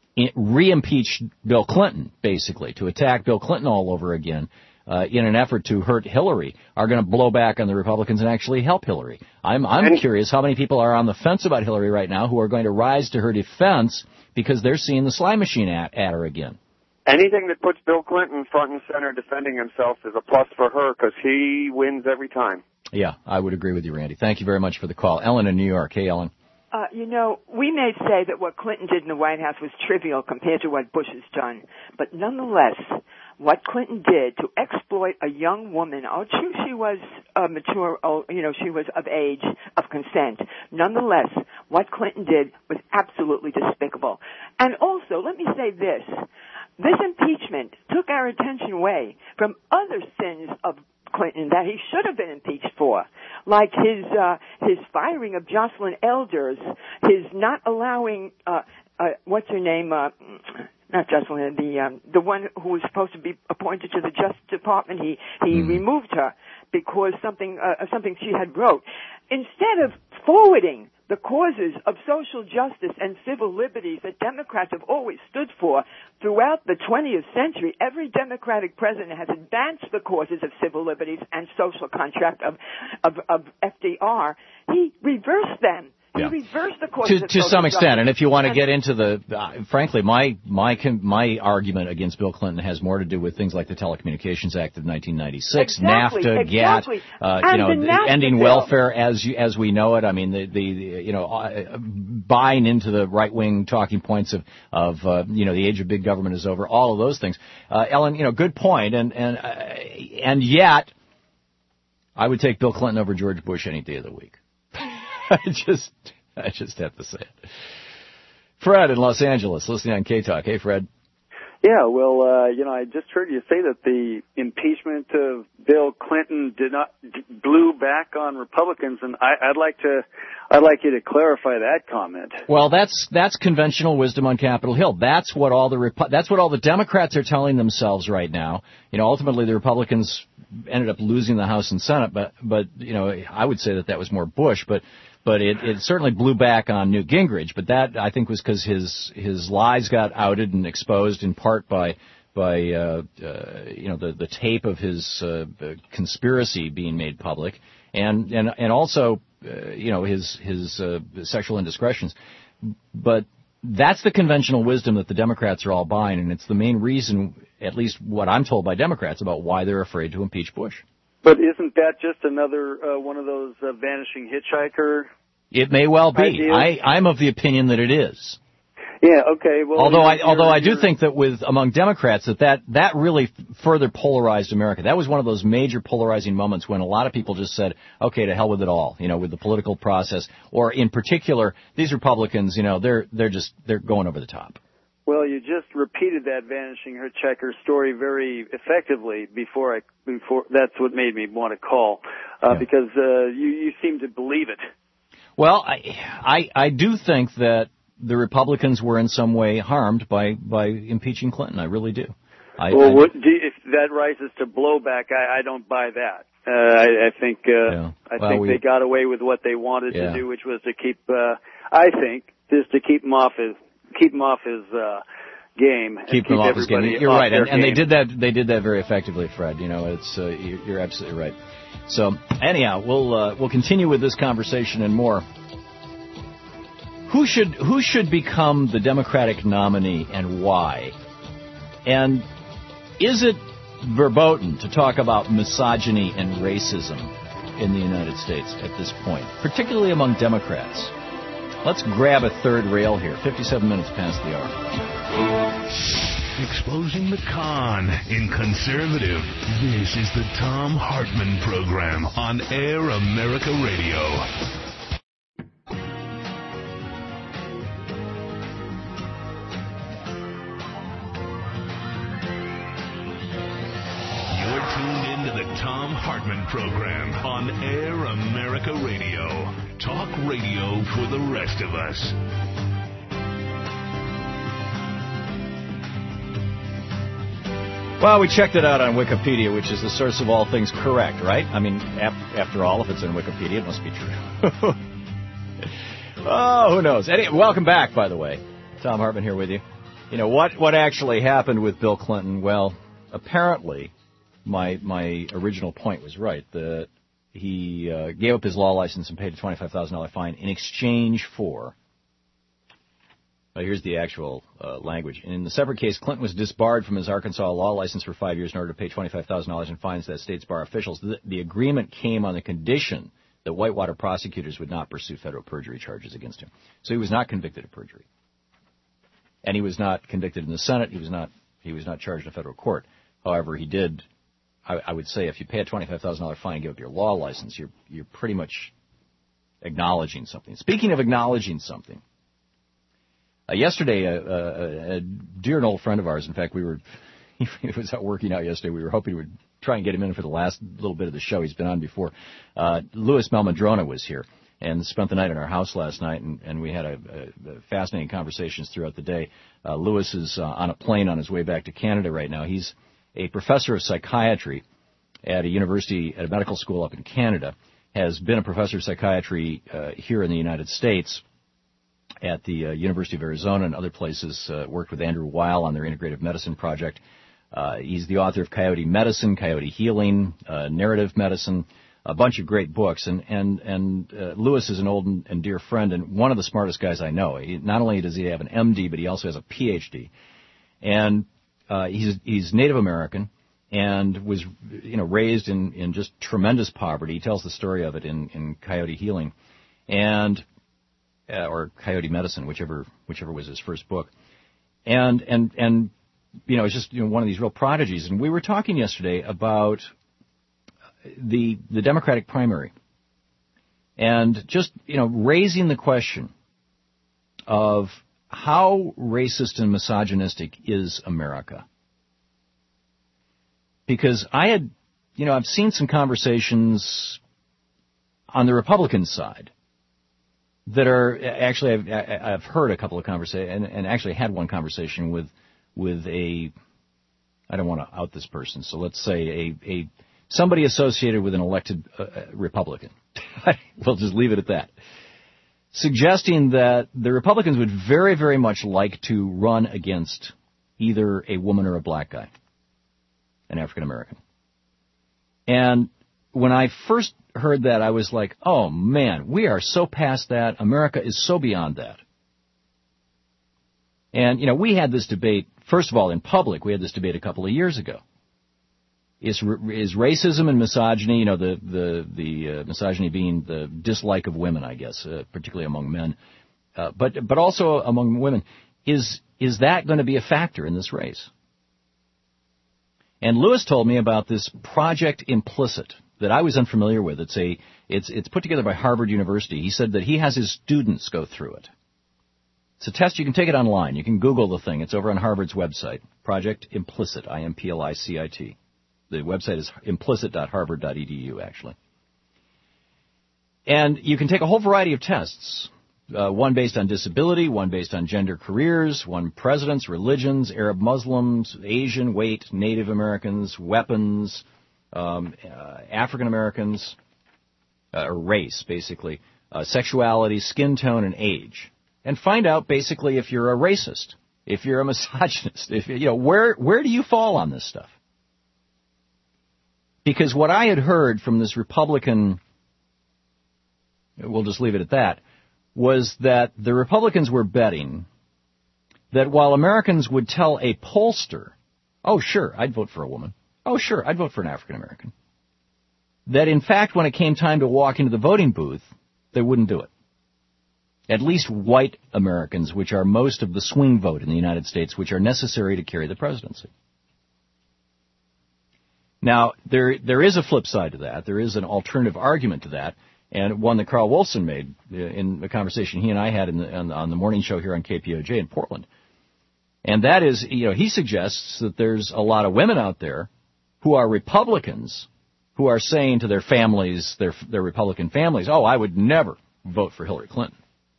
re-impeach Bill Clinton, basically to attack Bill Clinton all over again. Uh, in an effort to hurt Hillary, are going to blow back on the Republicans and actually help Hillary. I'm I'm And- curious how many people are on the fence about Hillary right now who are going to rise to her defense because they're seeing the slime machine at, at her again. Anything that puts Bill Clinton front and center defending himself is a plus for her because he wins every time. Yeah, I would agree with you, Randy. Thank you very much for the call. Ellen in New York. Hey, Ellen. Uh, you know, we may say that what Clinton did in the White House was trivial compared to what Bush has done, but nonetheless, what Clinton did to exploit a young woman, oh, she, she was uh, mature, oh, you know, she was of age, of consent. Nonetheless, what Clinton did was absolutely despicable. And also, let me say this. This impeachment took our attention away from other sins of Clinton that he should have been impeached for, like his uh, his firing of Jocelyn Elders, his not allowing uh, uh, what's her name, uh, not Jocelyn, the um, the one who was supposed to be appointed to the Justice Department. He he mm. removed her because something uh, something she had wrote. Instead of forwarding the causes of social justice and civil liberties that Democrats have always stood for throughout the twentieth century, every Democratic president has advanced the causes of civil liberties and social contract of, of, of F D R. He reversed them. Yeah. He reversed the causes To, of to social some extent, justice. and if you want to And- get into the, uh, frankly, my my my argument against Bill Clinton has more to do with things like the Telecommunications Act of nineteen ninety-six, Exactly, NAFTA, exactly. GATT, uh, And you know, the NAFTA ending bill. welfare as you, as we know it. I mean, the the, the you know, uh, buying into the right wing talking points of of uh, you know, the age of big government is over. All of those things, uh, Ellen, you know, good point, and and uh, and yet, I would take Bill Clinton over George Bush any day of the week. I just. I just have to say it. Fred in Los Angeles, listening on K-Talk. Hey, Fred. Yeah, well, uh, you know, I just heard you say that the impeachment of Bill Clinton did not blew back on Republicans, and I, I'd like to, I'd like you to clarify that comment. Well, that's that's conventional wisdom on Capitol Hill. That's what all the Repu- that's what all the Democrats are telling themselves right now. You know, ultimately the Republicans ended up losing the House and Senate, but but you know, I would say that that was more Bush, but. but it, it certainly blew back on Newt Gingrich. But that, I think, was because his his lies got outed and exposed in part by by uh, uh, you know the the tape of his uh, conspiracy being made public, and and and also uh, you know his his uh, sexual indiscretions. But that's the conventional wisdom that the Democrats are all buying, and it's the main reason, at least what I'm told by Democrats, about why they're afraid to impeach Bush. But isn't that just another uh, one of those uh, vanishing hitchhiker? It may well be. Ideas? I, I'm of the opinion that it is. Yeah. Okay. Well, although I you're, although I do you're... think that with among Democrats that, that that really further polarized America. That was one of those major polarizing moments when a lot of people just said, "Okay, to hell with it all," you know, with the political process, or in particular, these Republicans, you know, they're they're just they're going over the top. Well, you just repeated that vanishing hitchhiker story very effectively before I before that's what made me want to call uh, yeah. because uh, you you seem to believe it. Well, I, I I do think that the Republicans were in some way harmed by by impeaching Clinton. I really do. I, well, I, what, do, if that rises to blowback, I, I don't buy that. Uh, I, I think uh, yeah. I well, think we, they got away with what they wanted yeah. to do, which was to keep. Uh, I think just to keep him off his. Keep him off his uh, game. And keep keep him off his game. You're off right, and, and they game. did that. They did that very effectively, Fred. You know, it's uh, you're absolutely right. So anyhow, we'll uh, we'll continue with this conversation and more. Who should who should become the Democratic nominee and why? And is it verboten to talk about misogyny and racism in the United States at this point, particularly among Democrats? Let's grab a third rail here. fifty-seven minutes past the hour. Exposing the con in conservative. This is the Thom Hartmann Program on Air America Radio. You're tuned into the Thom Hartmann Program on Air America Radio. Talk radio for the rest of us. Well, we checked it out on Wikipedia, which is the source of all things correct, right? I mean, ap- after all, if it's in Wikipedia, it must be true. Oh, who knows? Any- welcome back, by the way. Thom Hartmann here with you. You know, what, what actually happened with Bill Clinton? Well, apparently, my my original point was right. The He uh, gave up his law license and paid a twenty-five thousand dollars fine in exchange for, well, here's the actual uh, language. In the separate case, Clinton was disbarred from his Arkansas law license for five years in order to pay twenty-five thousand dollars in fines to that state's bar officials. The, the agreement came on the condition that Whitewater prosecutors would not pursue federal perjury charges against him. So he was not convicted of perjury. And he was not convicted in the Senate. He was not he was not charged in a federal court. However, he did... I, I would say if you pay a twenty-five thousand dollars fine and give up your law license, you're you're pretty much acknowledging something. Speaking of acknowledging something, uh, yesterday a, a, a dear and old friend of ours, in fact, we were he was out working out yesterday. We were hoping we would try and get him in for the last little bit of the show. He's been on before. Uh, Louis Malmadrona was here and spent the night in our house last night, and, and we had a, a, a fascinating conversations throughout the day. Uh, Louis is uh, on a plane on his way back to Canada right now. He's a professor of psychiatry at a university, at a medical school up in Canada, has been a professor of psychiatry uh, here in the United States at the uh, University of Arizona and other places, uh, worked with Andrew Weil on their integrative medicine project. Uh, he's the author of Coyote Medicine, Coyote Healing, uh, Narrative Medicine, a bunch of great books. And, and, and uh, Louis is an old and, and dear friend and one of the smartest guys I know. He, not only does he have an M D, but he also has a P H D. And Uh, he's he's Native American and was, you know, raised in, in just tremendous poverty. He tells the story of it in, in Coyote Healing, and uh, or Coyote Medicine, whichever whichever was his first book. And and and you know, it's just, you know, one of these real prodigies. And we were talking yesterday about the the Democratic primary, and just, you know, raising the question of how racist and misogynistic is America? Because I had, you know, I've seen some conversations on the Republican side that are actually, I've, I've heard a couple of conversations, and, and actually had one conversation with with a, I don't want to out this person, so let's say a, a somebody associated with an elected uh, Republican. We'll just leave it at that. suggesting that the Republicans would very, very much like to run against either a woman or a black guy, an African American. And when I first heard that, I was like, oh, man, we are so past that. America is so beyond that. And, you know, we had this debate, first of all, in public. We had this debate a couple of years ago. Is is racism and misogyny, you know, the the the uh, misogyny being the dislike of women, I guess, uh, particularly among men, uh, but but also among women, is is that going to be a factor in this race? And Lewis told me about this Project Implicit that I was unfamiliar with. It's a it's it's put together by Harvard University. He said that he has his students go through it. It's a test. You can take it online. You can Google the thing. It's over on Harvard's website. Project Implicit, I M P L I C I T. The website is implicit dot harvard dot e d u, actually. And you can take a whole variety of tests, uh, one based on disability, one based on gender careers, one presidents, religions, Arab Muslims, Asian, weight, Native Americans, weapons, um, uh, African Americans, uh, or race, basically, uh, sexuality, skin tone, and age. And find out, basically, if you're a racist, if you're a misogynist, if you know, where where do you fall on this stuff? Because what I had heard from this Republican, we'll just leave it at that, was that the Republicans were betting that while Americans would tell a pollster, oh, sure, I'd vote for a woman. Oh, sure, I'd vote for an African American. That, in fact, when it came time to walk into the voting booth, they wouldn't do it. At least white Americans, which are most of the swing vote in the United States, which are necessary to carry the presidency. Now, there there is a flip side to that. There is an alternative argument to that, and one that Carl Wolfson made in the conversation he and I had in the, on, on the morning show here on K P O J in Portland. And that is, you know, he suggests that there's a lot of women out there who are Republicans who are saying to their families, their their Republican families, oh, I would never vote for Hillary Clinton.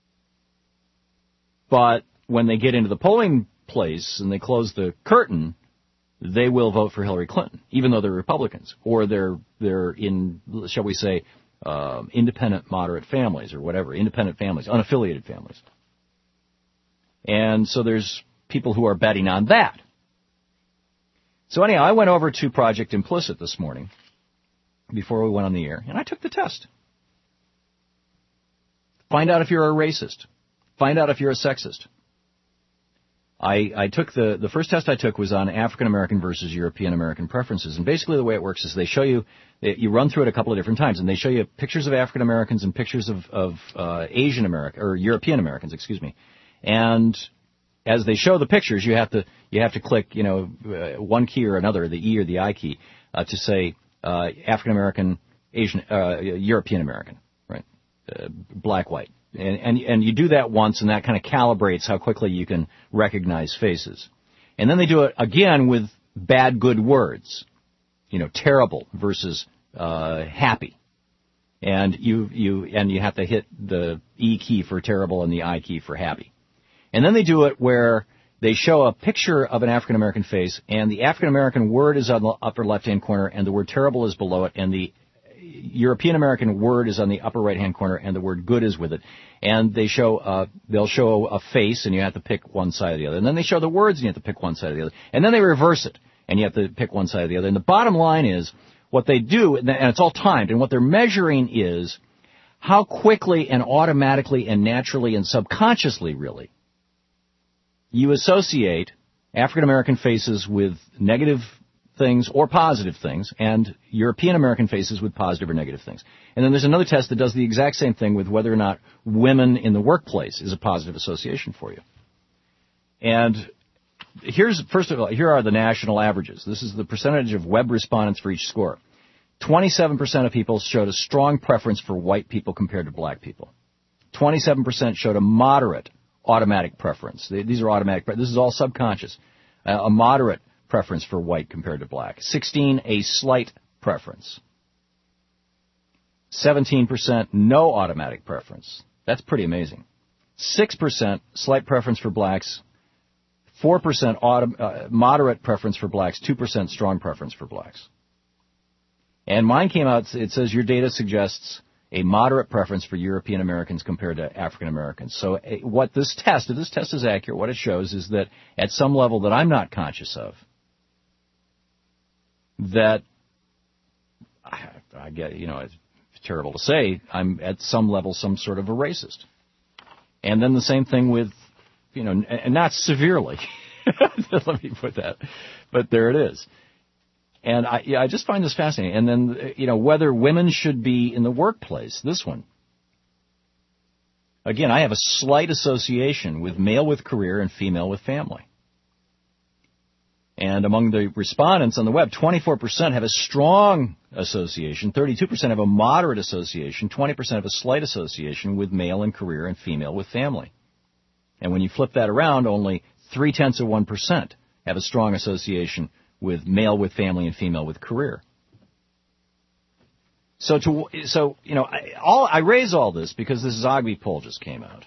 But when they get into the polling place and they close the curtain, they will vote for Hillary Clinton, even though they're Republicans, or they're they're in, shall we say, uh, independent, moderate families, or whatever, independent families, unaffiliated families. And so there's people who are betting on that. So anyhow, I went over to Project Implicit this morning before we went on the air, and I took the test. Find out if you're a racist. Find out if you're a sexist. I, I took the, the first test I took was on African American versus European American preferences. And basically the way it works is they show you, you run through it a couple of different times, and they show you pictures of African Americans and pictures of, of uh, Asian American, or European Americans, excuse me. And as they show the pictures, you have to, you have to click, you know, uh, one key or another, the E or the I key, uh, to say, uh, African American, Asian, uh, European American, right? Uh, black, white. And, and and you do that once, and that kind of calibrates how quickly you can recognize faces. And then they do it again with bad, good words. You know, terrible versus uh, happy. And you you and you have to hit the E key for terrible and the I key for happy. And then they do it where they show a picture of an African American face, and the African American word is on the upper left-hand corner, and the word terrible is below it, and the European American word is on the upper right hand corner, and the word good is with it. And they show uh they'll show a face, and you have to pick one side or the other. And then they show the words, and you have to pick one side or the other. And then they reverse it, and you have to pick one side or the other. And the bottom line is what they do, and it's all timed, and what they're measuring is how quickly and automatically and naturally and subconsciously, really, you associate African American faces with negative things or positive things, and European American faces with positive or negative things. And then there's another test that does the exact same thing with whether or not women in the workplace is a positive association for you. And here's, first of all, here are the national averages. This is the percentage of web respondents for each score. twenty-seven percent of people showed a strong preference for white people compared to black people. twenty-seven percent showed a moderate automatic preference. These are automatic. This is all subconscious. Uh, a moderate preference for white compared to black. sixteen, a slight preference. seventeen percent, no automatic preference. That's pretty amazing. six percent, slight preference for blacks. four percent, autom- uh, moderate preference for blacks. two percent, strong preference for blacks. And mine came out, it says your data suggests a moderate preference for European Americans compared to African Americans. So uh, what this test, if this test is accurate, what it shows is that at some level that I'm not conscious of, that I, I get, you know, it's terrible to say, I'm at some level some sort of a racist. And then the same thing with, you know, and not severely. Let me put that. But there it is. And I, yeah, I just find this fascinating. And then, you know, whether women should be in the workplace, this one. Again, I have a slight association with male with career and female with family. And among the respondents on the web, twenty-four percent have a strong association, thirty-two percent have a moderate association, twenty percent have a slight association with male in career and female with family. And when you flip that around, only three-tenths of one percent have a strong association with male with family and female with career. So, to, so you know, I, all, I raise all this because this Zogby poll just came out.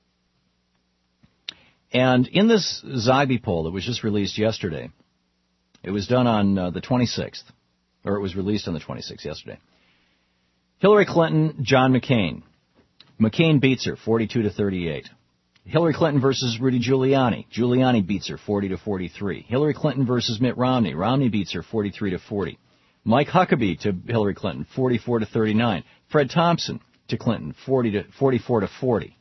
And in this Zogby poll that was just released yesterday, it was done on uh, the twenty-sixth, or it was released on the twenty-sixth yesterday. Hillary Clinton, John McCain. McCain beats her forty-two to thirty-eight. Hillary Clinton versus Rudy Giuliani. Giuliani beats her forty to forty-three. Hillary Clinton versus Mitt Romney. Romney beats her forty-three to forty. Mike Huckabee to Hillary Clinton, forty-four to thirty-nine. Fred Thompson to Clinton, forty to forty-four to forty.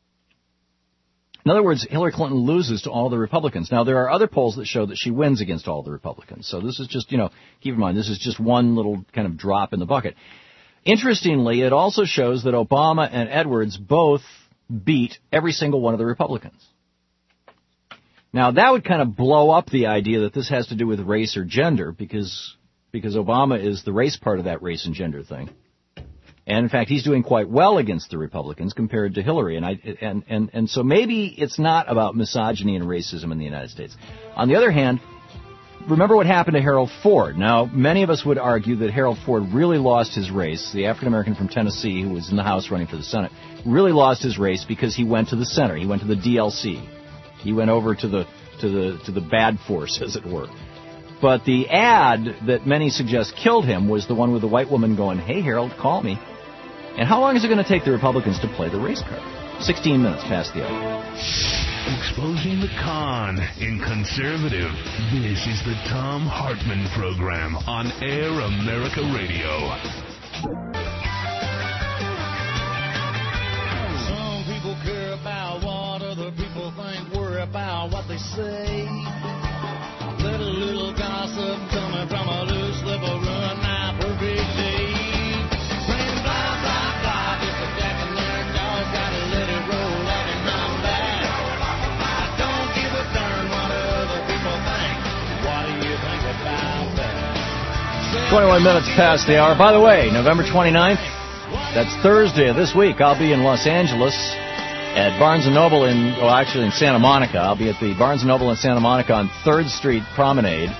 In other words, Hillary Clinton loses to all the Republicans. Now, there are other polls that show that she wins against all the Republicans. So this is just, you know, keep in mind, this is just one little kind of drop in the bucket. Interestingly, it also shows that Obama and Edwards both beat every single one of the Republicans. Now, that would kind of blow up the idea that this has to do with race or gender, because because Obama is the race part of that race and gender thing. And, in fact, he's doing quite well against the Republicans compared to Hillary. And, I, and, and, and so maybe it's not about misogyny and racism in the United States. On the other hand, remember what happened to Harold Ford. Now, many of us would argue that Harold Ford really lost his race. The African-American from Tennessee who was in the House running for the Senate really lost his race because he went to the center. He went to the D L C. He went over to the to the to the bad force, as it were. But the ad that many suggest killed him was the one with the white woman going, "Hey, Harold, call me." And how long is it going to take the Republicans to play the race card? Sixteen minutes past the hour. Exposing the con in conservative. This is the Thom Hartmann Program on Air America Radio. Some people care about what other people think, worry about what they say. Let a little gossip coming from a loose lip will ruin my perfect day. Bring blah, blah, blah, just a jack and their dog, gotta let it roll out and come back. I don't give a darn what other people think. What do you think about that? twenty-one minutes past the hour. By the way, November twenty-ninth, that's Thursday of this week. I'll be in Los Angeles at Barnes and Noble in, well, actually in Santa Monica. I'll be at the Barnes and Noble in Santa Monica on third Street Promenade,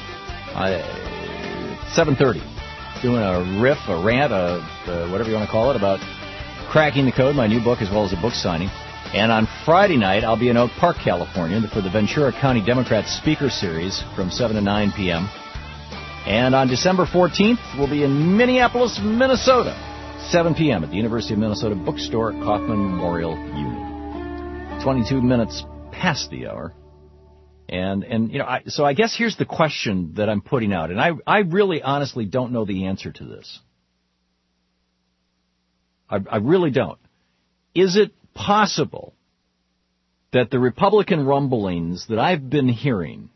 uh, seven thirty, doing a riff, a rant, a, uh, whatever you want to call it, about Cracking the Code, my new book, as well as a book signing. And on Friday night, I'll be in Oak Park, California, for the Ventura County Democrats Speaker Series from seven to nine p.m. And on December fourteenth, we'll be in Minneapolis, Minnesota, seven p.m. at the University of Minnesota Bookstore, Kauffman Memorial Union. twenty-two minutes past the hour. And, and you know, I, so I guess here's the question that I'm putting out. And I, I really honestly don't know the answer to this. I, I really don't. Is it possible that the Republican rumblings that I've been hearing,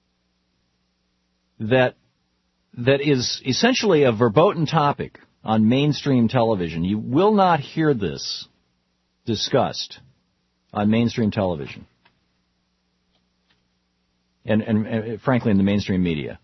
that that is essentially a verboten topic on mainstream television, you will not hear this discussed on mainstream television and, and, and frankly in the mainstream media?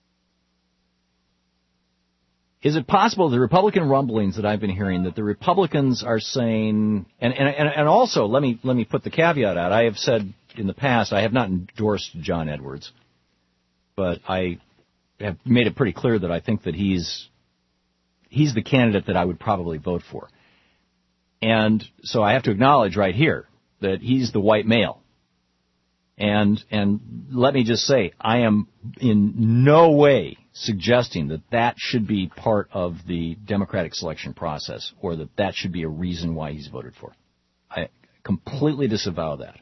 Is it possible the Republican rumblings that I've been hearing, that the Republicans are saying, and, and, and also let me let me put the caveat out. I have said in the past I have not endorsed John Edwards, but I have made it pretty clear that I think that he's he's the candidate that I would probably vote for. And so I have to acknowledge right here that he's the white male. And and let me just say, I am in no way suggesting that that should be part of the Democratic selection process, or that that should be a reason why he's voted for. I completely disavow that.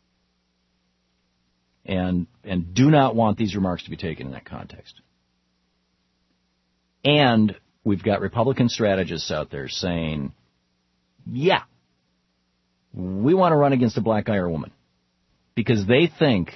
And and do not want these remarks to be taken in that context. And we've got Republican strategists out there saying, yeah, we want to run against a black guy or a woman. Because they think,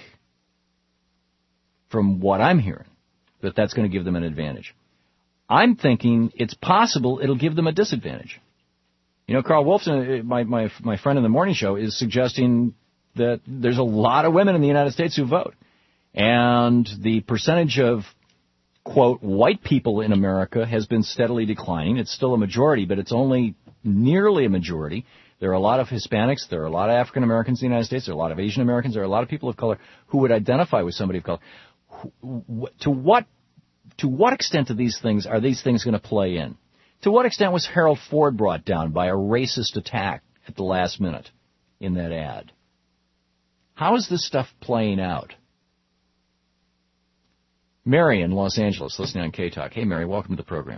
from what I'm hearing, that that's going to give them an advantage. I'm thinking it's possible it'll give them a disadvantage. You know, Carl Wolfson, my, my, my friend in the morning show, is suggesting that there's a lot of women in the United States who vote. And the percentage of, quote, white people in America has been steadily declining. It's still a majority, but it's only nearly a majority. There are a lot of Hispanics. There are a lot of African Americans in the United States. There are a lot of Asian Americans. There are a lot of people of color who would identify with somebody of color. To what, to what extent of these things are these things going to play in? To what extent was Harold Ford brought down by a racist attack at the last minute in that ad? How is this stuff playing out? Mary in Los Angeles, listening on K-Talk. Hey, Mary, welcome to the program.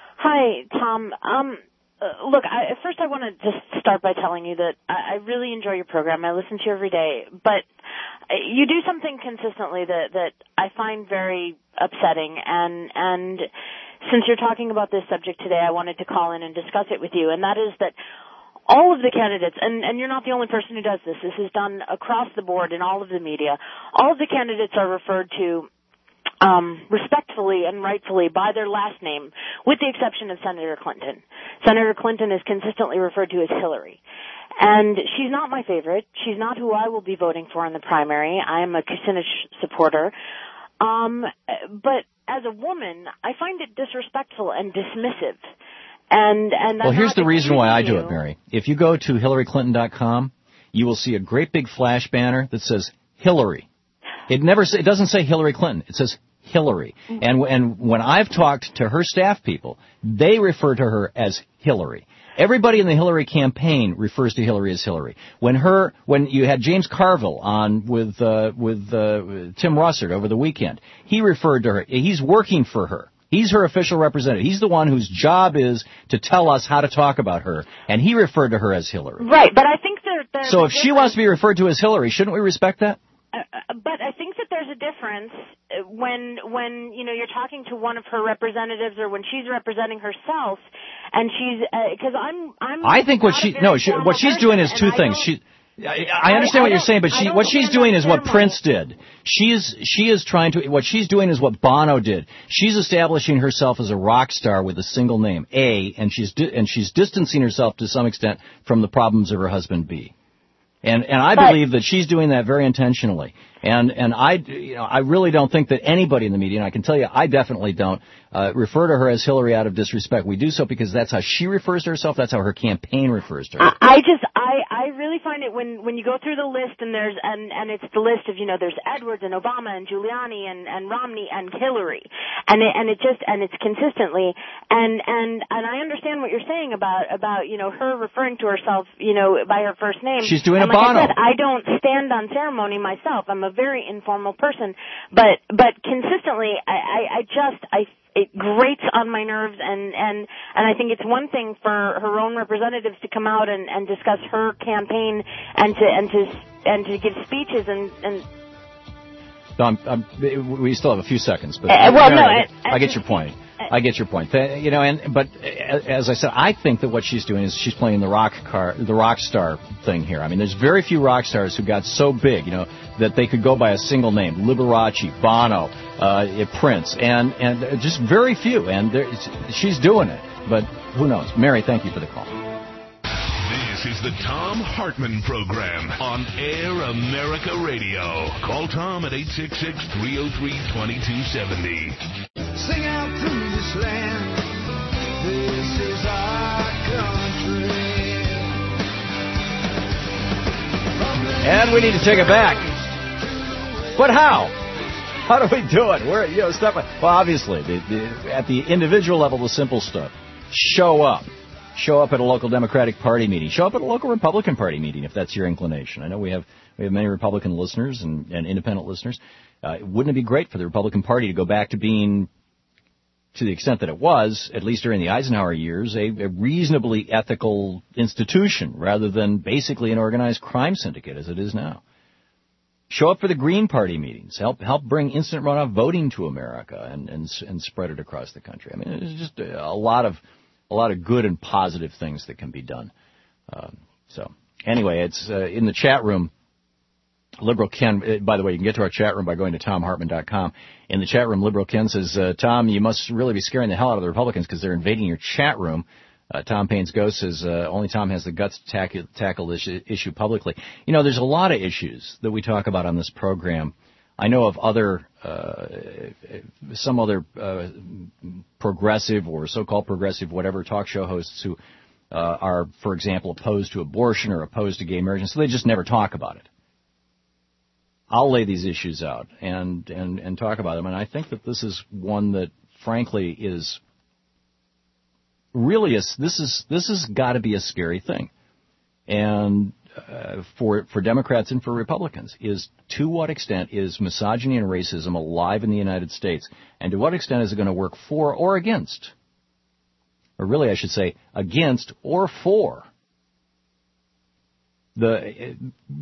Hi, Tom. Um, uh, look, I, first I want to just start by telling you that I, I really enjoy your program. I listen to you every day. But you do something consistently that, that I find very upsetting. And, and since you're talking about this subject today, I wanted to call in and discuss it with you. And that is that all of the candidates, and, and you're not the only person who does this, this is done across the board in all of the media, all of the candidates are referred to um, respectfully and rightfully by their last name, with the exception of Senator Clinton. Senator Clinton is consistently referred to as Hillary. And she's not my favorite. She's not who I will be voting for in the primary. I am a Kucinich supporter. Um, but as a woman, I find it disrespectful and dismissive. And, and well, here's the reason why I do it, Mary. If you go to hillary clinton dot com, you will see a great big flash banner that says Hillary. It never say, it doesn't say Hillary Clinton. It says Hillary. Mm-hmm. And and when I've talked to her staff people, they refer to her as Hillary. Everybody in the Hillary campaign refers to Hillary as Hillary. When her, when you had James Carville on with uh, with uh, Tim Russert over the weekend, he referred to her. He's working for her. He's her official representative. He's the one whose job is to tell us how to talk about her, and he referred to her as Hillary. Right, but I think there, there's so if she wants to be referred to as Hillary, shouldn't we respect that? Uh, but I think that there's a difference when, when you know, you're talking to one of her representatives, or when she's representing herself, and she's because uh, I'm I'm. I think what she no, she, what she's doing is two things. She. I, I understand I, what you're saying, but she, what she's doing is what Prince did. She is, she is trying to, what she's doing is what Bono did. She's establishing herself as a rock star with a single name, A, and she's, di- and she's distancing herself to some extent from the problems of her husband, B. And, and I believe that she's doing that very intentionally. And, and I, you know, I really don't think that anybody in the media, and I can tell you I definitely don't, uh, refer to her as Hillary out of disrespect. We do so because that's how she refers to herself. That's how her campaign refers to her. I, I just, I, I really find it when, when you go through the list and there's, and, and it's the list of, you know, there's Edwards and Obama and Giuliani and, and Romney and Hillary. And it, and it just, and it's consistently, and, and, and I understand what you're saying about, about, you know, her referring to herself, you know, by her first name. She's doing and a like Bono. I said, I don't stand on ceremony myself. I'm a very informal person, but, but consistently, I, I, I just, I, it grates on my nerves, and, and, and I think it's one thing for her own representatives to come out and, and discuss her campaign and to, and to, and to give speeches and, and No, I'm, I'm, we still have a few seconds, but uh, well, no, I, I, I get your point. I get your point. You know, and but as I said, I think that what she's doing is she's playing the rock car, the rock star thing here. I mean, there's very few rock stars who got so big, you know, that they could go by a single name: Liberace, Bono, uh, Prince, and and just very few. And she's doing it, but who knows? Mary, thank you for the call. This is the Tom Hartman Program on Air America Radio. Call Tom at eight six six, three oh three, two two seven oh. Sing out through this land. This is our country. And we need to take it back. But how? How do we do it? Where, you know, stuff. Well, obviously, the, the, at the individual level, the simple stuff. Show up. Show up at a local Democratic Party meeting. Show up at a local Republican Party meeting if that's your inclination. I know we have we have many Republican listeners and, and independent listeners. Uh, wouldn't it be great for the Republican Party to go back to being to the extent that it was, at least during the Eisenhower years, a, a reasonably ethical institution rather than basically an organized crime syndicate as it is now. Show up for the Green Party meetings. Help help bring instant runoff voting to America and, and, and spread it across the country. I mean, there's just a, a lot of a lot of good and positive things that can be done. Um, so anyway, it's uh, in the chat room. Liberal Ken, by the way, you can get to our chat room by going to tom hartman dot com. In the chat room, Liberal Ken says, uh, Tom, you must really be scaring the hell out of the Republicans because they're invading your chat room. Uh, Tom Payne's Ghost says, uh, only Tom has the guts to tackle, tackle this issue publicly. You know, there's a lot of issues that we talk about on this program. I know of other, uh, some other uh, progressive or so-called progressive, whatever, talk show hosts who uh, are, for example, opposed to abortion or opposed to gay marriage, and so they just never talk about it. I'll lay these issues out and, and, and talk about them. And I think that this is one that, frankly, is really a, this is this has got to be a scary thing. And uh, for for Democrats and for Republicans, is to what extent is misogyny and racism alive in the United States, and to what extent is it going to work for or against, or really I should say against or for the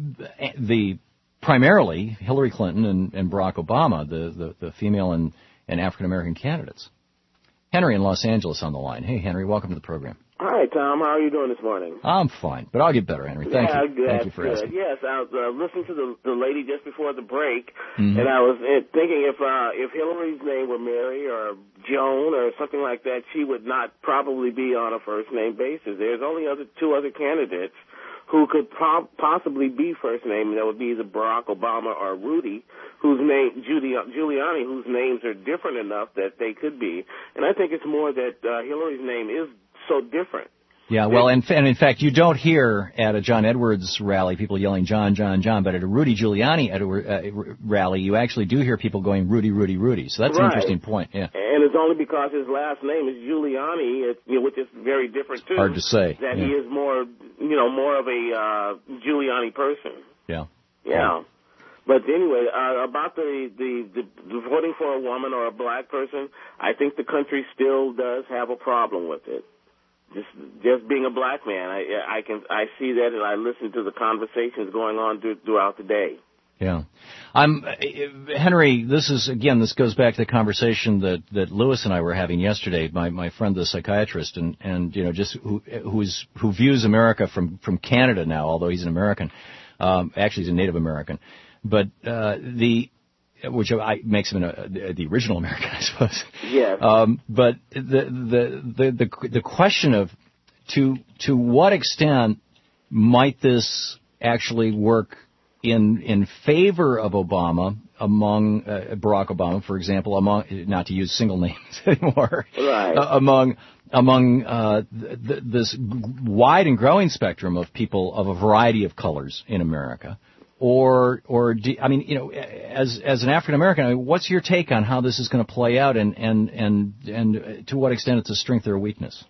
the primarily Hillary Clinton and, and Barack Obama, the, the, the female and, and African-American candidates. Henry in Los Angeles on the line. Hey, Henry, welcome to the program. Hi, Tom. How are you doing this morning? I'm fine, but I'll get better, Henry. Thank yeah, you. Good, Thank you for good. asking. Yes, I was uh, listening to the, the lady just before the break, Mm-hmm. and I was uh, thinking if uh, if Hillary's name were Mary or Joan or something like that, she would not probably be on a first-name basis. There's only other two other candidates who could po- possibly be first name, and that would be either Barack Obama or Rudy, whose name, Judy, Giuliani, whose names are different enough that they could be. And I think it's more that uh, Hillary's name is so different. Yeah, well, and, and in fact, you don't hear at a John Edwards rally people yelling John, John, John, but at a Rudy Giuliani Edward, uh, rally, you actually do hear people going Rudy, Rudy, Rudy. So that's right. an interesting point, yeah. And it's only because his last name is Giuliani, it's, you know, which is very different, too. Hard to say. That yeah. he is more, you know, more of a uh, Giuliani person. Yeah. Yeah. But anyway, uh, about the, the, the, the voting for a woman or a black person, I think the country still does have a problem with it. Just, just being a black man, I, I can, I see that, and I listen to the conversations going on th- throughout the day. Yeah, I'm Henry. This is again. This goes back to the conversation that, that Lewis and I were having yesterday. My my friend, the psychiatrist, and, and you know, just who who's who views America from, from Canada now, although he's an American. Um, actually, he's a Native American, but uh, the which I, makes him an, uh, the original American, I suppose. Yeah. Um, but the, the the the the question of to to what extent might this actually work in in favor of Obama among uh, Barack Obama, for example, among not to use single names anymore, right. uh, among among uh, th- th- this wide and growing spectrum of people of a variety of colors in America. Or, or do, I mean, you know, as as an African American, I mean, what's your take on how this is going to play out, and and and and to what extent it's a strength or a weakness?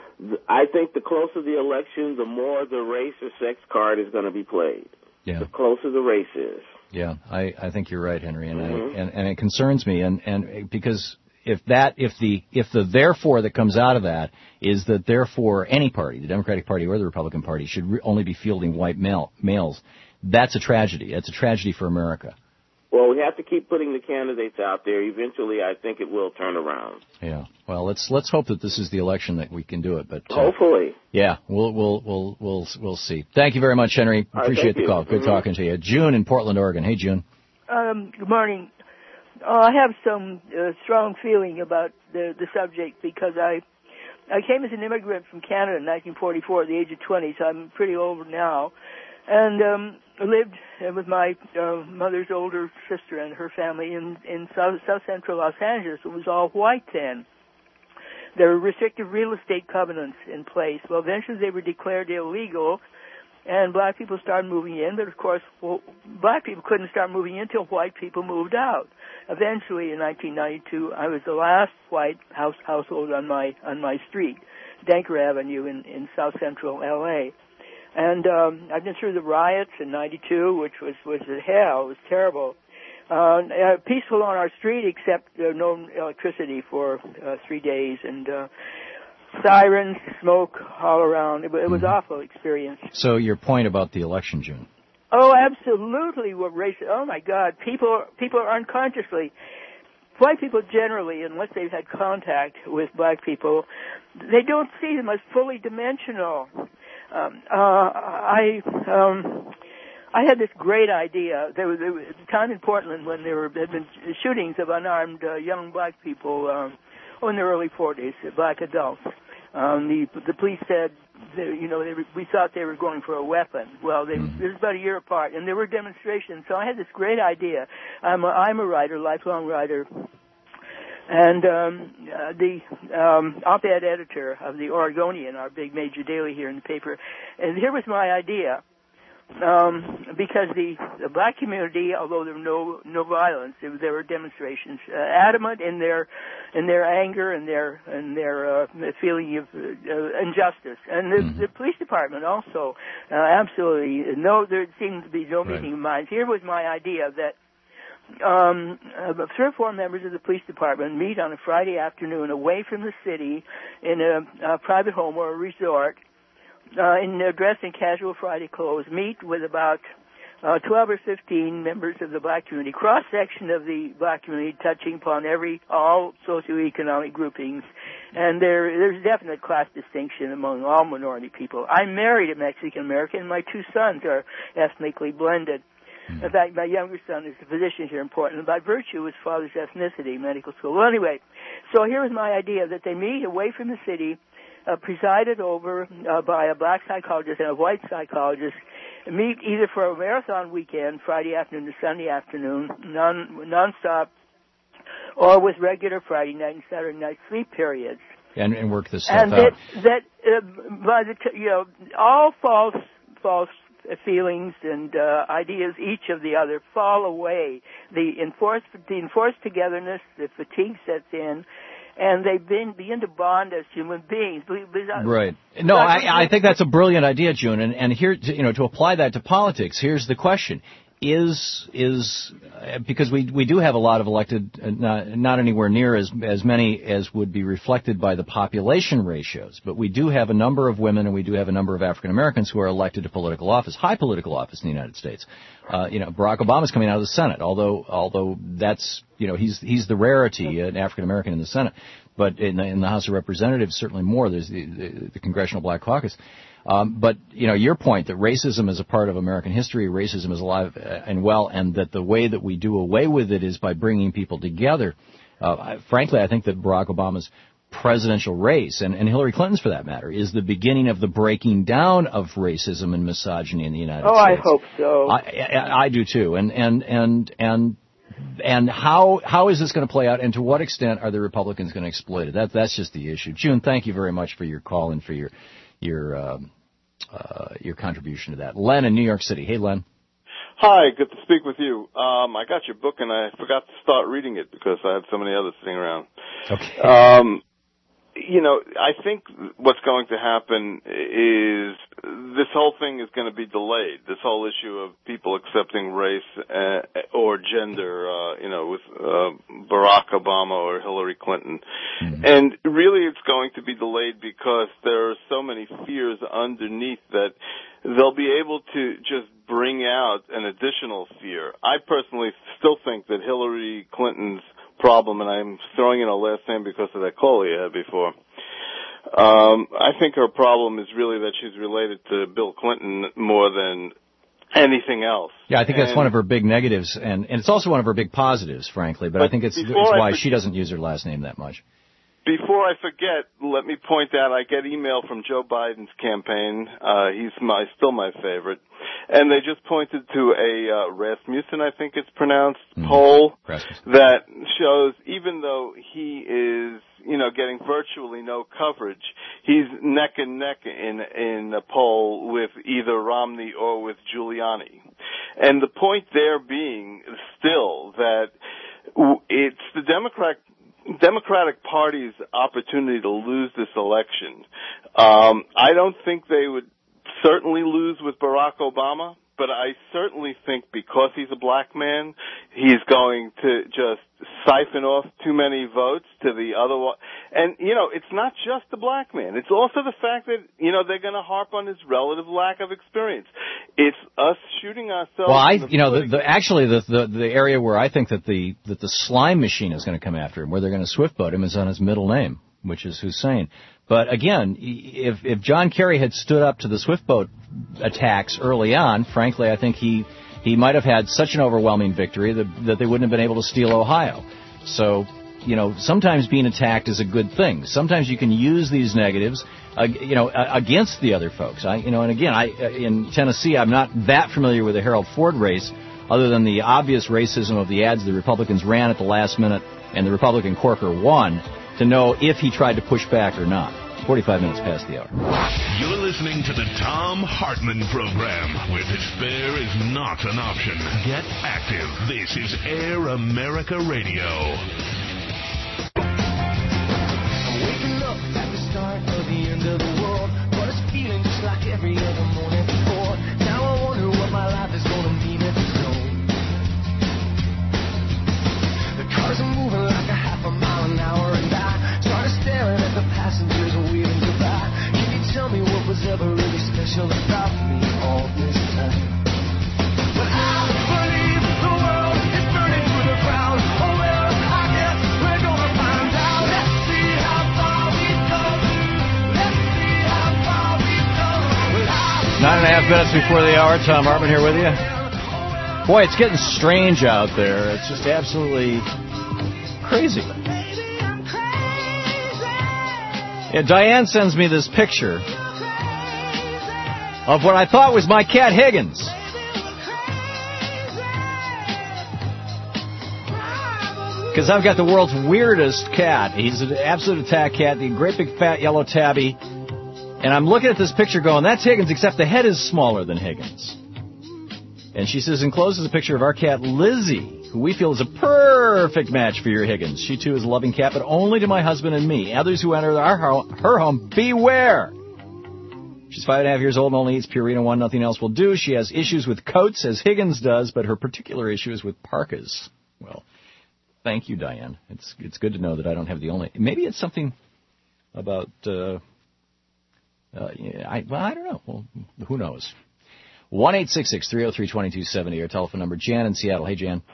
I think the closer the election, the more the race or sex card is going to be played. Yeah. The closer the race is. Yeah, I, I think you're right, Henry, and Mm-hmm. I, and and it concerns me, and and because if that if the if the therefore that comes out of that is that therefore any party, the Democratic Party or the Republican Party, should re- only be fielding white male males. That's a tragedy. It's a tragedy for America. Well, we have to keep putting the candidates out there. Eventually, I think it will turn around. Yeah. Well, let's let's hope that this is the election that we can do it. But uh, hopefully, yeah, we'll we'll we'll we'll we'll see. Thank you very much, Henry. All right, Appreciate thank the you. call. Good Mm-hmm. talking to you. June in Portland, Oregon. Hey, June. Um, good morning. Uh, I have some uh, strong feeling about the the subject because I I came as an immigrant from Canada in nineteen forty-four at the age of twenty, so I'm pretty old now. And um, I lived uh, with my uh, mother's older sister and her family in, in south, south central Los Angeles. It was all white then. There were restrictive real estate covenants in place. Well, eventually they were declared illegal, and black people started moving in. But, of course, well, black people couldn't start moving in until white people moved out. Eventually, in nineteen ninety-two, I was the last white house household on my on my street, Danker Avenue in, in south central L A And um, I've been through the riots in ninety-two, which was, was hell. It was terrible. uh, peaceful on our street, except uh, no electricity for uh, three days, and uh, sirens, smoke all around. It, it was an Mm-hmm. awful experience. So your point about the election, June. Oh, absolutely. What race? Oh my God! People, people are unconsciously. White people generally, unless they've had contact with black people, they don't see them as fully dimensional. Um, uh, I, um, I had this great idea. There was, there was a time in Portland when there were, had been shootings of unarmed uh, young black people um, in the early forties, black adults. Um, the the police said, they, you know, they were, we thought they were going for a weapon. Well, they, it was about a year apart, and there were demonstrations. So I had this great idea. I'm a, I'm a writer, lifelong writer, and um, uh, the um, op-ed editor of the Oregonian, our big major daily here in the paper. And here was my idea. Um, because the, the black community, although there were no no violence, there, there were demonstrations, uh, adamant in their in their anger and their and their uh, feeling of uh, injustice, and the, mm-hmm. the police department also uh, absolutely no. There seemed to be no right. meeting of minds. Here was my idea that um, uh, three or four members of the police department meet on a Friday afternoon away from the city in a, a private home or a resort. Uh, in their dress in casual Friday clothes, meet with about uh, twelve or fifteen members of the black community, cross-section of the black community, touching upon every, all socioeconomic groupings. And there, there's definite class distinction among all minority people. I'm married a Mexican-American, and my two sons are ethnically blended. In fact, my younger son is a physician here in Portland by virtue of his father's ethnicity, medical school. Well, anyway, so here was my idea, that they meet away from the city, Uh, presided over uh, by a black psychologist and a white psychologist, meet either for a marathon weekend, Friday afternoon to Sunday afternoon, non nonstop, or with regular Friday night and Saturday night sleep periods. And, and work this stuff and out. that that uh, by the t- you know all false false feelings and uh, ideas, each of the other, fall away. The enforced the enforced togetherness, the fatigue sets in. And they begin, begin to bond as human beings. Right. No, I, I think that's a brilliant idea, June. And, and here, to, you know, to apply that to politics, here's the question: Is is because we we do have a lot of elected, uh, not, not anywhere near as as many as would be reflected by the population ratios, but we do have a number of women and we do have a number of African Americans who are elected to political office, high political office in the United States. Uh, you know, Barack Obama's coming out of the Senate, although although that's you know he's he's the rarity, an African American in the Senate, but in the, in the House of Representatives certainly more. There's the, the, the Congressional Black Caucus. Um, but, you know, your point that racism is a part of American history, racism is alive and well, and that the way that we do away with it is by bringing people together. Uh, I, frankly, I think that Barack Obama's presidential race, and, and Hillary Clinton's for that matter, is the beginning of the breaking down of racism and misogyny in the United oh, States. Oh, I hope so. I, I, I do too. And, and, and, and, and how, how is this going to play out, and to what extent are the Republicans going to exploit it? That, that's just the issue. June, thank you very much for your call and for your, your, um, uh, your contribution to that. Len in New York City. Hey, Len. Hi, good to speak with you. Um, I got your book and I forgot to start reading it because I had so many others sitting around. Okay. Um, you know, I think what's going to happen is this whole thing is going to be delayed. This whole issue of people accepting race uh, or gender, uh, you know, with uh, Barack Obama or Hillary Clinton. Mm-hmm. And really it's going to be delayed because there are so many fears underneath that they'll be able to just bring out an additional fear. I personally still think that Hillary Clinton's problem, and I'm throwing in a last name because of that call you had before. Um, I think her problem is really that she's related to Bill Clinton more than anything else. Yeah, I think and that's one of her big negatives, and, and it's also one of her big positives, frankly, but, but I think it's, it's why I, she doesn't use her last name that much. Before I forget, let me point out I get email from Joe Biden's campaign. Uh, he's my still my favorite. And they just pointed to a uh, Rasmussen, I think it's pronounced, mm-hmm. poll Rasmussen. That shows even though he is, you know, getting virtually no coverage, he's neck and neck in in a poll with either Romney or with Giuliani. And the point there being still that it's the Democrat Democratic Party's opportunity to lose this election. Um, I don't think they would certainly lose with Barack Obama, but but I certainly think because he's a black man, he's going to just siphon off too many votes to the other one. And, you know, it's not just the black man. It's also the fact that, you know, they're going to harp on his relative lack of experience. It's us shooting ourselves. Well, I, in the you know, foot. the, the, actually, the, the the area where I think that the that the slime machine is going to come after him, where they're going to swift boat him, is on his middle name, which is Hussein. But again, if if John Kerry had stood up to the swift boat attacks early on, frankly, I think he he might have had such an overwhelming victory that that they wouldn't have been able to steal Ohio. So, you know, sometimes being attacked is a good thing. Sometimes you can use these negatives, uh, you know, uh, against the other folks. I, you know, and again, I uh, in Tennessee, I'm not that familiar with the Harold Ford race, other than the obvious racism of the ads the Republicans ran at the last minute, and the Republican Corker won, to know if he tried to push back or not. forty-five minutes past the hour. You're listening to the Thom Hartmann Program, where despair is not an option. Get active. This is Air America Radio. I'm waking up at the start of the end of the world, but it's feeling just like every other morning before. Now I wonder what my life is going to mean at the zone. The cars are moving like a half a mile an hour, and I started staring at the passengers and waving goodbye. Can you tell me what was ever really special about me all this time? But I believe the world is burning to the ground. Oh well, I guess we're gonna find out. Let's see how far we go. Let's see how far we go. Well, I Nine and a half minutes before the hour. Thom Hartmann here with you. Boy, it's getting strange out there. It's just absolutely crazy. Yeah, Diane sends me this picture of what I thought was my cat Higgins. Because I've got the world's weirdest cat. He's an absolute attack cat, the great big fat yellow tabby. And I'm looking at this picture going, that's Higgins, except the head is smaller than Higgins. And she says, encloses a picture of our cat Lizzie, who we feel is a perfect match for your Higgins. She, too, is a loving cat, but only to my husband and me. Others who enter our ho- her home, beware. She's five and a half years old and only eats Purina One. Nothing else will do. She has issues with coats, as Higgins does, but her particular issue is with parkas. Well, thank you, Diane. It's it's good to know that I don't have the only... Maybe it's something about... Uh, uh, I, well, I don't know. Well, who knows? one eight six six, three oh three, two two seven zero, our telephone number. Jan in Seattle. Hey, Jan.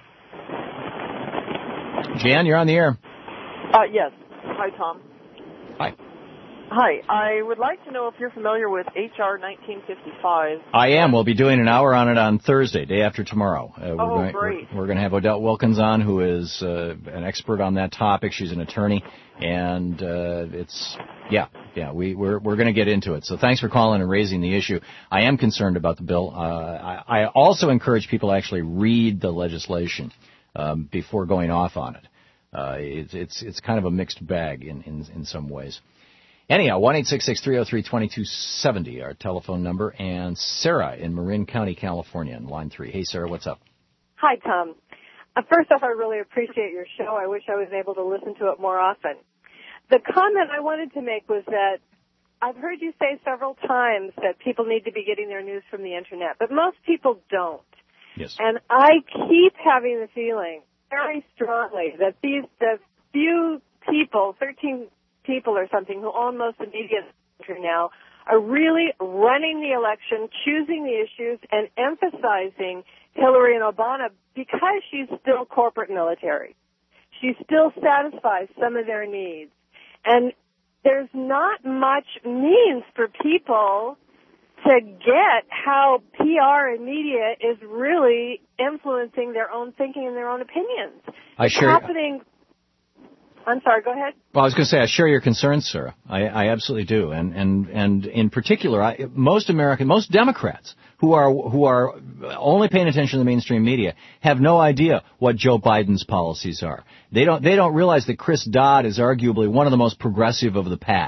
Jan, you're on the air. Uh, yes. Hi, Tom. Hi. Hi. I would like to know if you're familiar with H R nineteen fifty-five. I am. We'll be doing an hour on it on Thursday, day after tomorrow. Uh, we're oh, going, great. We're, we're going to have Odette Wilkins on, who is uh, an expert on that topic. She's an attorney, and uh, it's, yeah, yeah, we, we're, we're going to get into it. So thanks for calling and raising the issue. I am concerned about the bill. Uh, I, I also encourage people to actually read the legislation um, before going off on it. Uh, it. It's it's kind of a mixed bag in, in, in some ways. Anyhow, one eight six six, three oh three, two two seven zero, our telephone number. And Sarah in Marin County, California, in line three. Hey, Sarah, what's up? Hi, Tom. Uh, first off, I really appreciate your show. I wish I was able to listen to it more often. The comment I wanted to make was that I've heard you say several times that people need to be getting their news from the Internet, but most people don't. Yes. And I keep having the feeling very strongly that these the few people, thirteen people or something, who own most of the media now, are really running the election, choosing the issues, and emphasizing Hillary and Obama because she's still corporate military. She still satisfies some of their needs. And there's not much means for people to get how P R and media is really influencing their own thinking and their own opinions. I it's share, happening. I'm sorry, go ahead. Well, I was going to say, I share your concerns, Sarah. I, I absolutely do. And, and, and in particular, I, most American, most Democrats who are, who are only paying attention to the mainstream media have no idea what Joe Biden's policies are. They don't, they don't realize that Chris Dodd is arguably one of the most progressive of the pack.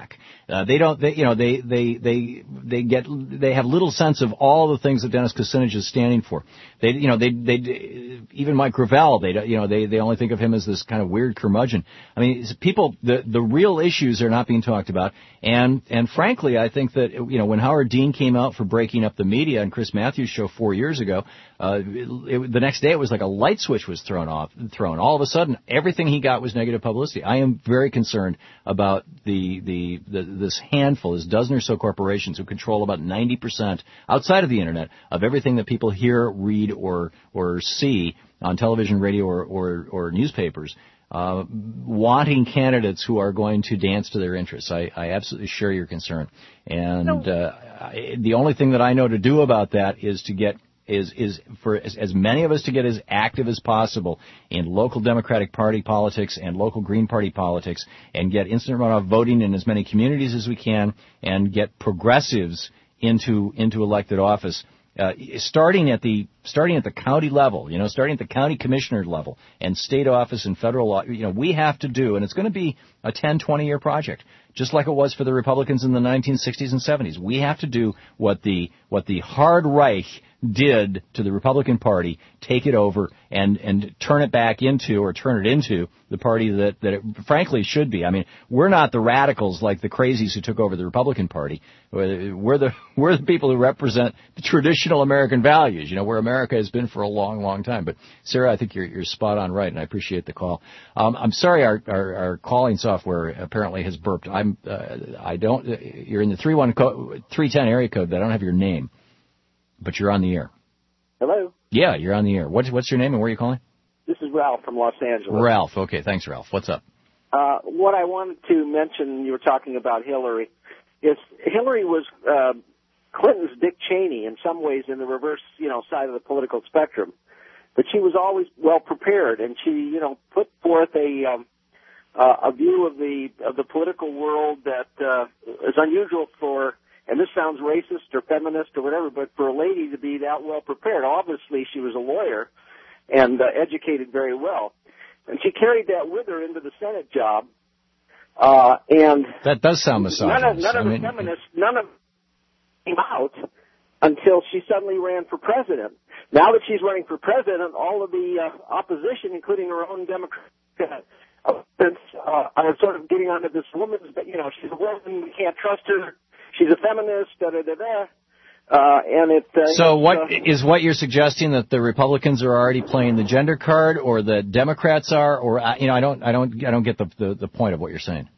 Uh, they don't, they, you know, they, they, they, they get, they have little sense of all the things that Dennis Kucinich is standing for. They, you know, they, they, even Mike Gravel, they, you know, they, they only think of him as this kind of weird curmudgeon. I mean, people, the, the real issues are not being talked about. And, and frankly, I think that, you know, when Howard Dean came out for breaking up the media on Chris Matthews' show four years ago, uh, it, it, the next day it was like a light switch was thrown off, thrown. All of a sudden, everything he got was negative publicity. I am very concerned about the, the, the this handful, this dozen or so corporations who control about ninety percent outside of the internet of everything that people hear, read, or or see on television, radio, or or, or newspapers, uh, wanting candidates who are going to dance to their interests. I, I absolutely share your concern, and uh, I, the only thing that I know to do about that is to get is is for as, as many of us to get as active as possible in local Democratic Party politics and local Green Party politics, and get instant runoff voting in as many communities as we can, and get progressives into into elected office. Uh, starting at the starting at the county level, you know, starting at the county commissioner level and state office and federal law, you know, we have to do, and it's going to be a ten, twenty year project, just like it was for the Republicans in the nineteen sixties and seventies. We have to do what the what the hard right did to the Republican Party, take it over and and turn it back into, or turn it into the party that that it frankly should be. I mean, we're not the radicals like the crazies who took over the Republican Party. We're the we're the people who represent the traditional American values, you know, where America has been for a long, long time. But Sarah, I think you're you're spot on right, and I appreciate the call. Um, I'm sorry, our, our our calling software apparently has burped. I'm uh, I don't. You're in the three one three ten area code, but I don't have your name. But you're on the air. Hello? Yeah, you're on the air. What's, what's your name and where are you calling? This is Ralph from Los Angeles. Ralph. Okay, thanks, Ralph. What's up? Uh, what I wanted to mention, you were talking about Hillary, is Hillary was uh, Clinton's Dick Cheney in some ways, in the reverse, you know, side of the political spectrum. But she was always well prepared, and she, you know, put forth a um, uh, a view of the of the political world that uh, is unusual for. And this sounds racist or feminist or whatever, but for a lady to be that well prepared, obviously she was a lawyer and uh, educated very well. And she carried that with her into the Senate job. Uh, and that does sound misogynist. None of, none of I the mean, feminists, none of them came out until she suddenly ran for president. Now that she's running for president, all of the uh, opposition, including her own Democrat uh, uh, are sort of getting onto this woman's, you know, she's a woman, we can't trust her. She's a feminist, da da da da. Uh, and it. Uh, so, what uh, is what you're suggesting, that the Republicans are already playing the gender card, or the Democrats are, or uh, you know, I don't, I don't, I don't get the the, the point of what you're saying.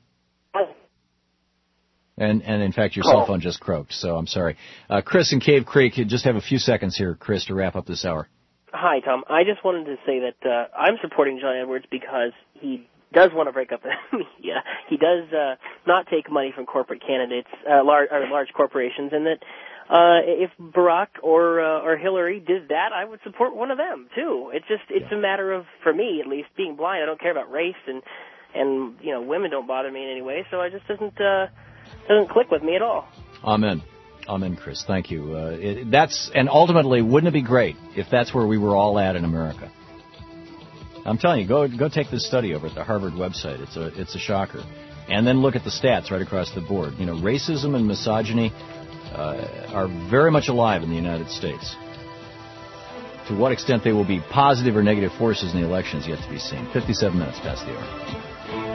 And and in fact, your cell phone just croaked, so I'm sorry. Uh, Chris in Cave Creek, you just have a few seconds here, Chris, to wrap up this hour. Hi, Tom. I just wanted to say that uh, I'm supporting John Edwards because he does want to break up the media. He does uh, not take money from corporate candidates, uh, large, or large corporations, and that uh, if Barack or uh, or Hillary did that, I would support one of them too. It's just it's yeah. a matter of, for me at least, being blind. I don't care about race, and and you know, women don't bother me in any way, so it just doesn't uh, doesn't click with me at all. Amen. Amen, Chris. Thank you. Uh, it, that's and ultimately, wouldn't it be great if that's where we were all at in America? I'm telling you, go go take this study over at the Harvard website. It's a it's a shocker. And then look at the stats right across the board. You know, racism and misogyny uh, are very much alive in the United States. To what extent they will be positive or negative forces in the elections yet to be seen. fifty-seven minutes past the hour.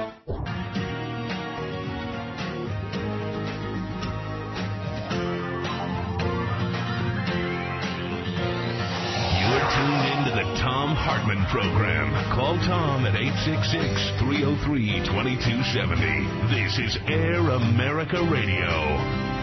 Tom Hartman Program. Call Tom at eight six six, three oh three, two two seven oh. This is Air America Radio.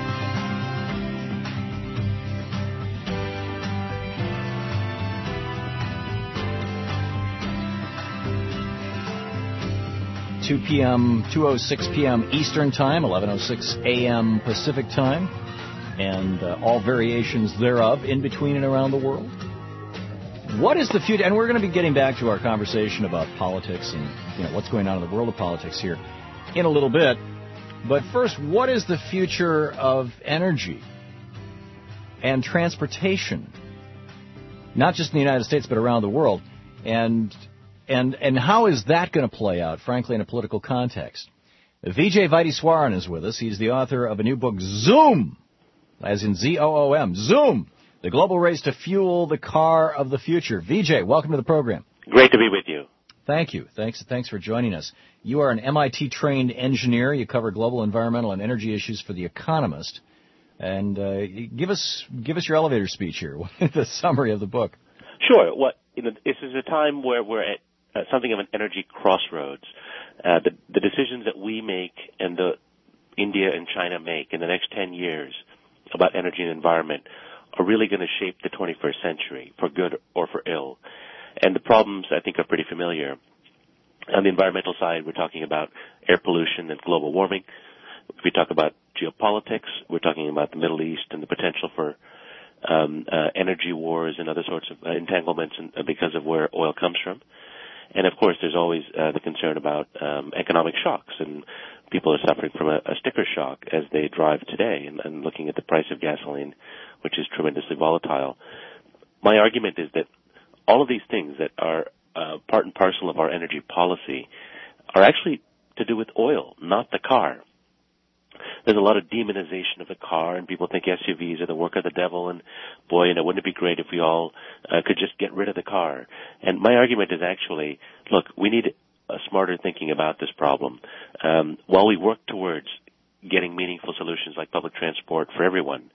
two p.m., two oh six p.m. Eastern Time, eleven oh six a.m. Pacific Time, and uh, all variations thereof in between and around the world. What is the future? And we're going to be getting back to our conversation about politics and, you know, what's going on in the world of politics here in a little bit. But first, what is the future of energy and transportation, not just in the United States but around the world? And and and how is that going to play out, frankly, in a political context? Vijay Vaidiswaran is with us. He's the author of a new book, Zoom, as in Z O O M, Zoom, the global race to fuel the car of the future. Vijay, welcome to the program. Great to be with you. Thank you. Thanks, thanks for joining us. You are an M I T-trained engineer. You cover global environmental and energy issues for The Economist. And uh, give us give us your elevator speech here, the summary of the book. Sure. What you know, this is a time where we're at uh, something of an energy crossroads. Uh, the, the decisions that we make and the India and China make in the next ten years about energy and environment are really going to shape the twenty-first century for good or for ill. And the problems, I think, are pretty familiar. On the environmental side, we're talking about air pollution and global warming. If we talk about geopolitics, we're talking about the Middle East and the potential for um, uh, energy wars and other sorts of uh, entanglements in, uh, because of where oil comes from. And, of course, there's always uh, the concern about um, economic shocks, and people are suffering from a, a sticker shock as they drive today and, and looking at the price of gasoline, which is tremendously volatile. My argument is that all of these things that are uh, part and parcel of our energy policy are actually to do with oil, not the car. There's a lot of demonization of the car, and people think S U Vs are the work of the devil, and boy, you know, wouldn't it be great if we all uh, could just get rid of the car? And my argument is actually, look, we need a smarter thinking about this problem. Um, while we work towards getting meaningful solutions like public transport for everyone,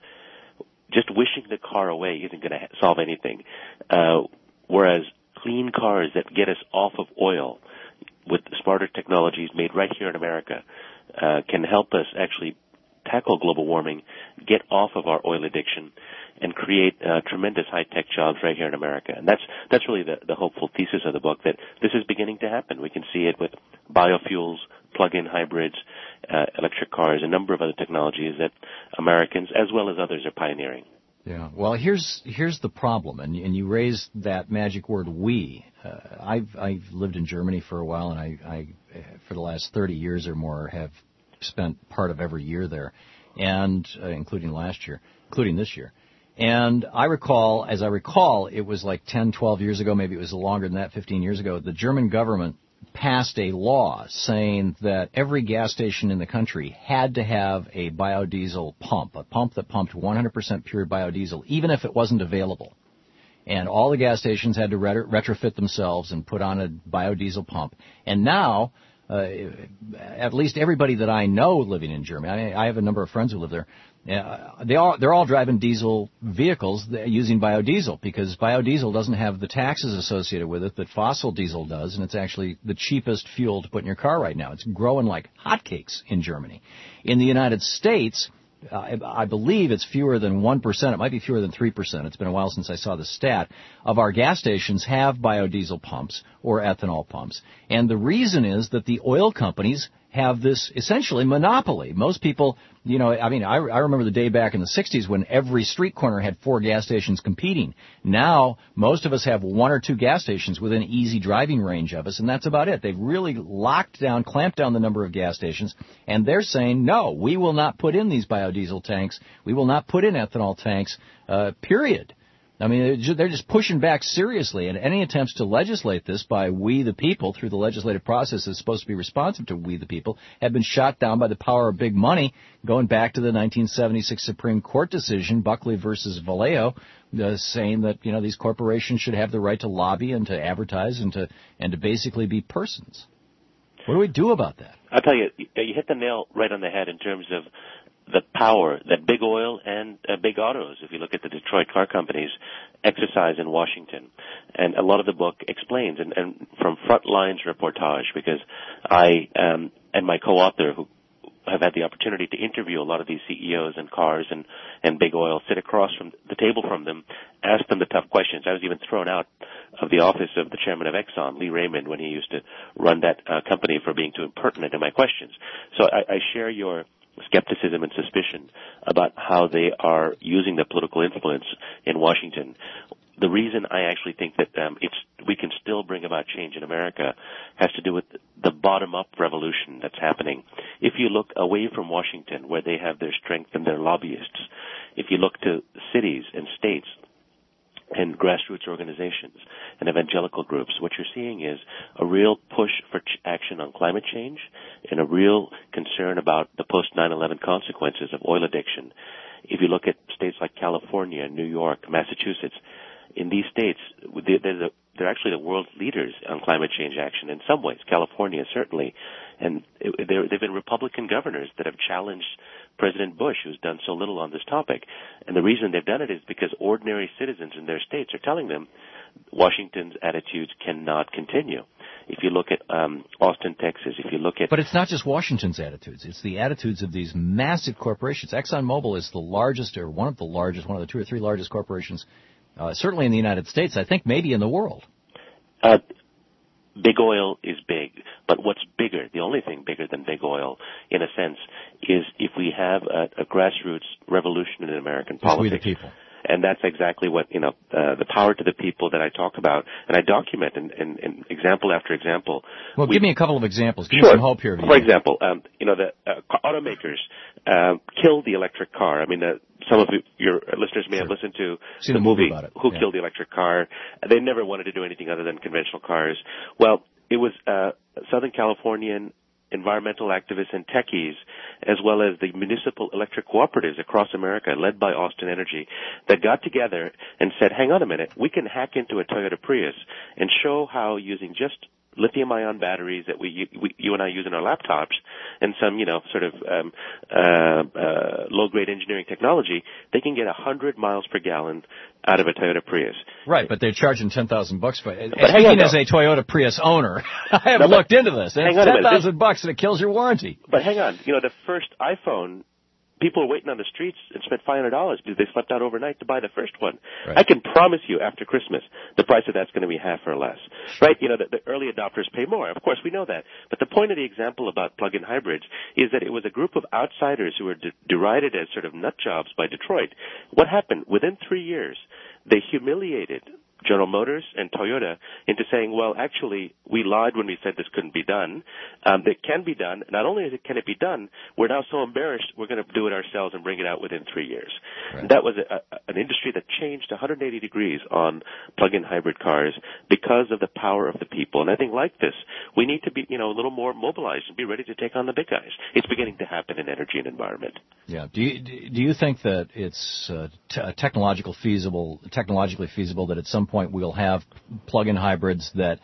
just wishing the car away isn't going to solve anything. Uh, whereas clean cars that get us off of oil with smarter technologies made right here in America uh, can help us actually tackle global warming, get off of our oil addiction, and create uh, tremendous high-tech jobs right here in America. And that's that's really the, the hopeful thesis of the book, that this is beginning to happen. We can see it with biofuels, plug-in hybrids, uh, electric cars, a number of other technologies that Americans, as well as others, are pioneering. Yeah. Well, here's here's the problem, and and you raised that magic word "we." Uh, I've I've lived in Germany for a while, and I, I for the last thirty years or more have spent part of every year there, and uh, including last year, including this year. And I recall, as I recall, it was like ten, twelve years ago, maybe it was longer than that, fifteen years ago. The German government passed a law saying that every gas station in the country had to have a biodiesel pump, a pump that pumped one hundred percent pure biodiesel, even if it wasn't available. And all the gas stations had to retrofit themselves and put on a biodiesel pump. And now, uh, at least everybody that I know living in Germany, I, I have a number of friends who live there, Uh, they all, they're all driving diesel vehicles using biodiesel, because biodiesel doesn't have the taxes associated with it that fossil diesel does, and it's actually the cheapest fuel to put in your car right now. It's growing like hotcakes in Germany. In the United States, uh, I, I believe it's fewer than one percent. It might be fewer than three percent. It's been a while since I saw the stat. Of our gas stations have biodiesel pumps or ethanol pumps. And the reason is that the oil companies have this essentially monopoly. Most people, you know, I mean, I, I remember the day back in the sixties when every street corner had four gas stations competing. Now, most of us have one or two gas stations within easy driving range of us, and that's about it. They've really locked down, clamped down the number of gas stations, and they're saying, no, we will not put in these biodiesel tanks. We will not put in ethanol tanks, uh, period. I mean, they're just pushing back seriously, and any attempts to legislate this by we the people through the legislative process that's supposed to be responsive to we the people have been shot down by the power of big money, going back to the nineteen seventy-six Supreme Court decision, Buckley versus Vallejo, uh, saying that, you know, these corporations should have the right to lobby and to advertise and to and to basically be persons. What do we do about that? I'll tell you, you hit the nail right on the head in terms of the power that big oil and uh, big autos, if you look at the Detroit car companies, exercise in Washington. And a lot of the book explains, and, and from front lines reportage, because I um, and my co-author, who have had the opportunity to interview a lot of these C E Os and cars and, and big oil, sit across from the table from them, ask them the tough questions. I was even thrown out of the office of the chairman of Exxon, Lee Raymond, when he used to run that uh, company for being too impertinent in my questions. So I, I share your skepticism and suspicion about how they are using the political influence in Washington. The reason I actually think that um, it's we can still bring about change in America has to do with the bottom-up revolution that's happening. If you look away from Washington, where they have their strength and their lobbyists, if you look to cities and states, and grassroots organizations and evangelical groups, what you're seeing is a real push for ch- action on climate change and a real concern about the post nine eleven consequences of oil addiction. If you look at states like California, New York, Massachusetts, in these states, they're, the, they're actually the world's leaders on climate change action in some ways, California certainly. And they've been Republican governors that have challenged President Bush, who's done so little on this topic. And the reason they've done it is because ordinary citizens in their states are telling them Washington's attitudes cannot continue. If you look at um, Austin, Texas, if you look at... But it's not just Washington's attitudes. It's the attitudes of these massive corporations. ExxonMobil is the largest, or one of the largest, one of the two or three largest corporations, uh, certainly in the United States, I think maybe in the world. Uh, Big oil is big, but what's bigger, the only thing bigger than big oil, in a sense, is if we have a, a grassroots revolution in American politics. We the people. And that's exactly what, you know, uh, the power to the people that I talk about, and I document in, in, in example after example. Well, we, give me a couple of examples. Give sure. me some hope here. For example, um, you know, the uh, automakers uh, killed the electric car. I mean, uh, some of you, your listeners may sure. have listened to Seen the movie movie about it. Who yeah. Killed the Electric Car. They never wanted to do anything other than conventional cars. Well, it was uh, Southern Californian environmental activists and techies, as well as the municipal electric cooperatives across America, led by Austin Energy, that got together and said, hang on a minute, we can hack into a Toyota Prius and show how using just lithium-ion batteries that we, we, you and I use in our laptops, and some, you know, sort of um, uh, uh, low-grade engineering technology, they can get one hundred miles per gallon out of a Toyota Prius. Right, but they're charging ten thousand bucks for it. But Speaking as a Toyota Prius owner, I have no, looked into this. And it's ten thousand bucks, and it kills your warranty. But hang on, you know, the first iPhone, people were waiting on the streets and spent five hundred dollars because they slept out overnight to buy the first one. Right. I can promise you, after Christmas, the price of that's going to be half or less. Right? You know, the, the early adopters pay more. Of course, we know that. But the point of the example about plug-in hybrids is that it was a group of outsiders who were de- derided as sort of nut jobs by Detroit. What happened? Within three years, they humiliated General Motors and Toyota into saying, well, actually, we lied when we said this couldn't be done. Um, it can be done. Not only can it be done, we're now so embarrassed we're going to do it ourselves and bring it out within three years. Right. That was a, a, an industry that changed one hundred eighty degrees on plug-in hybrid cars because of the power of the people. And I think like this, we need to be, you know, a little more mobilized and be ready to take on the big guys. It's beginning to happen in energy and environment. Yeah. Do you, do you think that it's uh, t- technological feasible, technologically feasible that at some point we'll have plug-in hybrids that,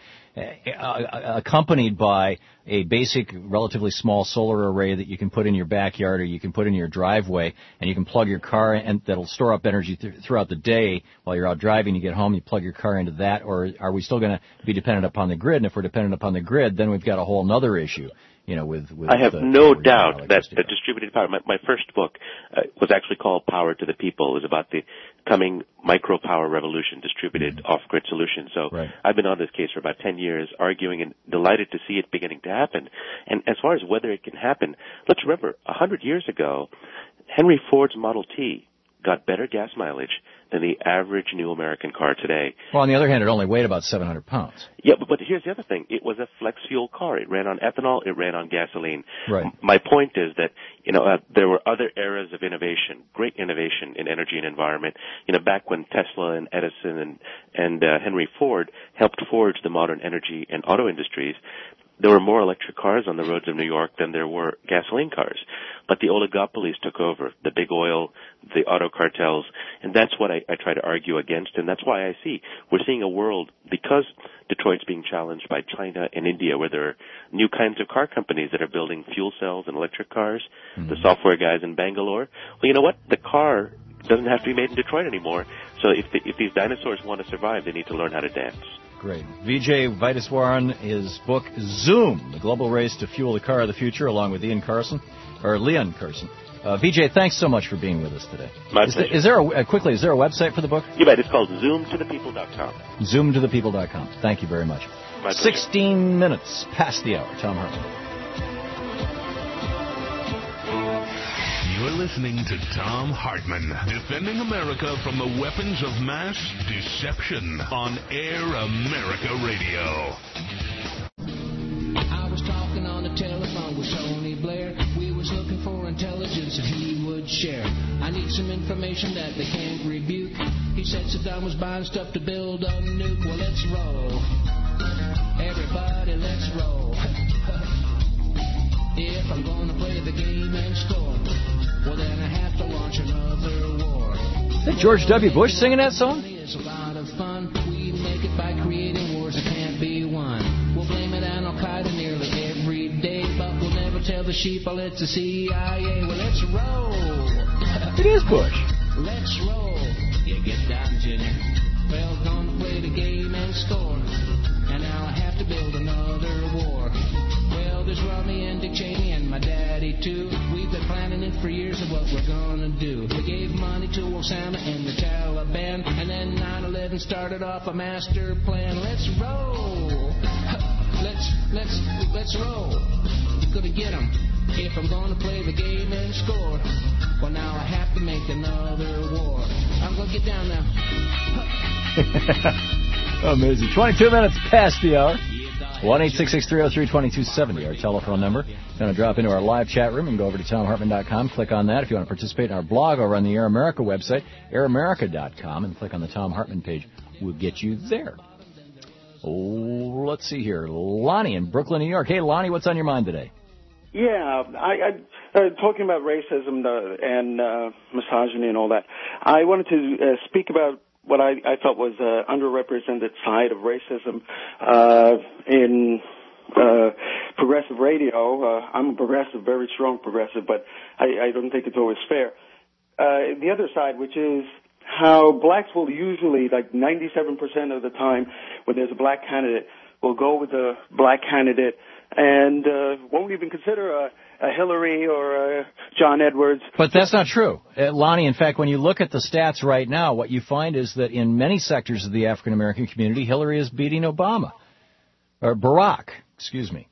uh, accompanied by a basic, relatively small solar array that you can put in your backyard or you can put in your driveway, and you can plug your car in, and that'll store up energy th- throughout the day while you're out driving. You get home, you plug your car into that, or are we still going to be dependent upon the grid? And if we're dependent upon the grid, then we've got a whole other issue. You know, with, with I have the, no the doubt that the distributed power, my, my first book uh, was actually called Power to the People. It was about the coming micro power revolution, distributed mm-hmm. off-grid solutions. So right. I've been on this case for about ten years, arguing and delighted to see it beginning to happen. And as far as whether it can happen, let's remember, a hundred years ago, Henry Ford's Model T got better gas mileage than the average new American car today. Well, on the other hand, it only weighed about seven hundred pounds. Yeah, but, but here's the other thing. It was a flex fuel car. It ran on ethanol. It ran on gasoline. Right. M- my point is that, you know, uh, there were other eras of innovation, great innovation in energy and environment. You know, back when Tesla and Edison and, and uh, Henry Ford helped forge the modern energy and auto industries, there were more electric cars on the roads of New York than there were gasoline cars. But the oligopolies took over, the big oil, the auto cartels, and that's what I, I try to argue against, and that's why I see we're seeing a world, because Detroit's being challenged by China and India, where there are new kinds of car companies that are building fuel cells and electric cars, mm-hmm. the software guys in Bangalore. Well, you know what? The car doesn't have to be made in Detroit anymore, so if, the, if these dinosaurs want to survive, they need to learn how to dance. Great. Vijay Vaitaswaran, his book, Zoom, The Global Race to Fuel the Car of the Future, along with Ian Carson, or Leon Carson. Uh, Vijay, thanks so much for being with us today. My is pleasure. The, is there a, uh, quickly, is there a website for the book? You bet. It's called zoom to the people dot com. zoom to the people dot com. Thank you very much. My pleasure. Sixteen minutes past the hour. Tom Hartman. You're listening to Tom Hartman, defending America from the weapons of mass deception on Air America Radio. I was talking on the telephone with Tony Blair. We were was looking for intelligence that he would share. I need some information that they can't rebuke. He said Saddam was buying stuff to build a nuke. Well, let's roll. Everybody, let's roll. If I'm going to play the game and score, well, then I have to launch another war. Is that George W. Bush singing that song? It's a lot of fun. We make it by creating wars that can't be won. We'll blame it on Al-Qaeda nearly every day, but we'll never tell the sheep, oh, it's the C I A. Well, let's roll. It is Bush. Let's roll. You get down, Junior. Well, gonna play the game and score. And now I have to build another war. Well, there's Romney and Dick Cheney and my daddy, too. We've been planning it for years of what we're gonna do. We gave money to Osama and the Taliban, and then nine eleven started off a master plan. Let's roll. Let's, let's, let's roll. You're gonna get 'em if I'm gonna play the game and score. Well, now I have to make another war. I'm gonna get down now. Amazing. twenty-two minutes past the hour. one eight six six, three oh three, two two seven oh, our telephone number. Going to drop into our live chat room and go over to tom hartman dot com. Click on that. If you want to participate in our blog over on the Air America website, air america dot com, and click on the Tom Hartman page. We'll get you there. Oh, let's see here. Lonnie in Brooklyn, New York. Hey, Lonnie, what's on your mind today? Yeah, I, I uh, talking about racism uh, and uh, misogyny and all that. I wanted to uh, speak about what I, I felt was an underrepresented side of racism uh, in uh, progressive radio. Uh, I'm a progressive, very strong progressive, but I, I don't think it's always fair. Uh, the other side, which is how blacks will usually, like ninety-seven percent of the time, when there's a black candidate, will go with the black candidate and uh, won't even consider a, a Hillary or a John Edwards. But that's not true. Uh, Lonnie, in fact, when you look at the stats right now, what you find is that in many sectors of the African-American community, Hillary is beating Obama. Or Barack, excuse me.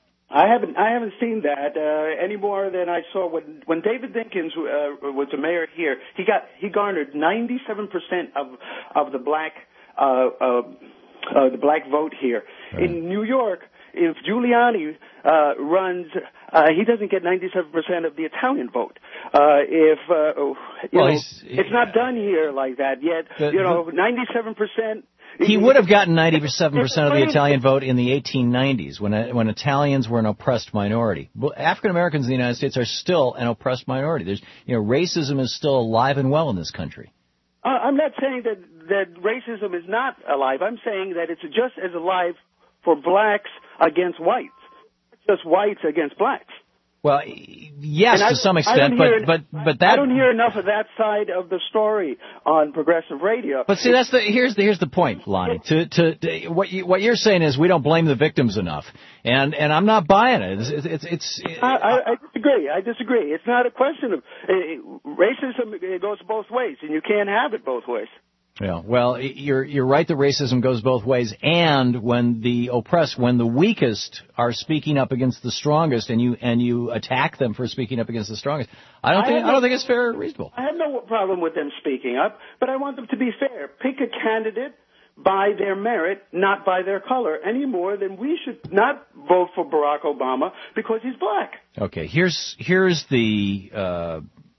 I haven't I haven't seen that uh, any more than I saw when when David Dinkins uh, was the mayor here. He got he garnered ninety-seven percent of of the black uh, uh, uh, the black vote here. Right. In New York, if Giuliani uh, runs, uh, he doesn't get ninety-seven percent of the Italian vote. Uh, if uh, you well, know, it's not done here like that yet. The, you know, ninety-seven percent. He would have gotten ninety-seven percent of the Italian vote in the eighteen nineties when when Italians were an oppressed minority. African Americans in the United States are still an oppressed minority. There's, you know, racism is still alive and well in this country. Uh, I'm not saying that that racism is not alive. I'm saying that it's just as alive for blacks against whites, just whites against blacks. Well, yes, and to I, some extent, but, hear, but but that I don't hear enough of that side of the story on progressive radio. But see, that's the here's the here's the point, Lonnie. To to, to what you what you're saying is we don't blame the victims enough, and and I'm not buying it. It's it's. it's I, I, I disagree. I disagree. It's not a question of uh, racism. It goes both ways, and you can't have it both ways. Yeah, well, you're you're right that racism goes both ways, and when the oppressed, when the weakest are speaking up against the strongest, and you and you attack them for speaking up against the strongest, I don't I think I don't no, think it's fair or reasonable. I have no problem with them speaking up, but I want them to be fair. Pick a candidate by their merit, not by their color, any more than we should not vote for Barack Obama because he's black. Okay, here's here's the uh,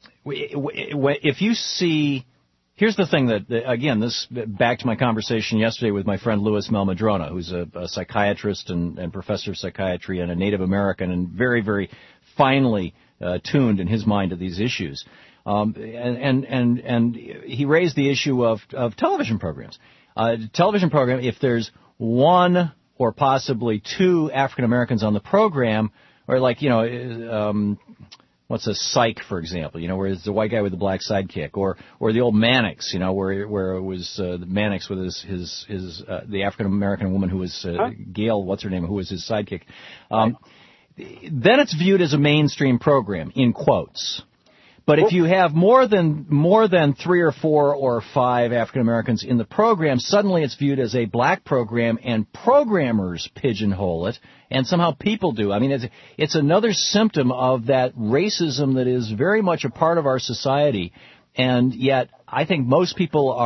if you see. Here's the thing that, again, this back to my conversation yesterday with my friend Louis Malmadrona, who's a, a psychiatrist and, and professor of psychiatry and a Native American and very, very finely uh, tuned in his mind to these issues. Um, and, and, and, and he raised the issue of, of television programs. Uh, television program, if there's one or possibly two African Americans on the program, or like, you know, um, what's a Psych, for example, you know, where it's the white guy with the black sidekick, or or the old Mannix, you know, where where it was uh, the Mannix with his his his uh, the African American woman who was uh, huh? Gail, what's her name, who was his sidekick. Um, then it's viewed as a mainstream program in quotes. But if you have more than more than three or four or five African Americans in the program, suddenly it's viewed as a black program, and programmers pigeonhole it, and somehow people do. I mean, it's it's another symptom of that racism that is very much a part of our society, and yet I think most people are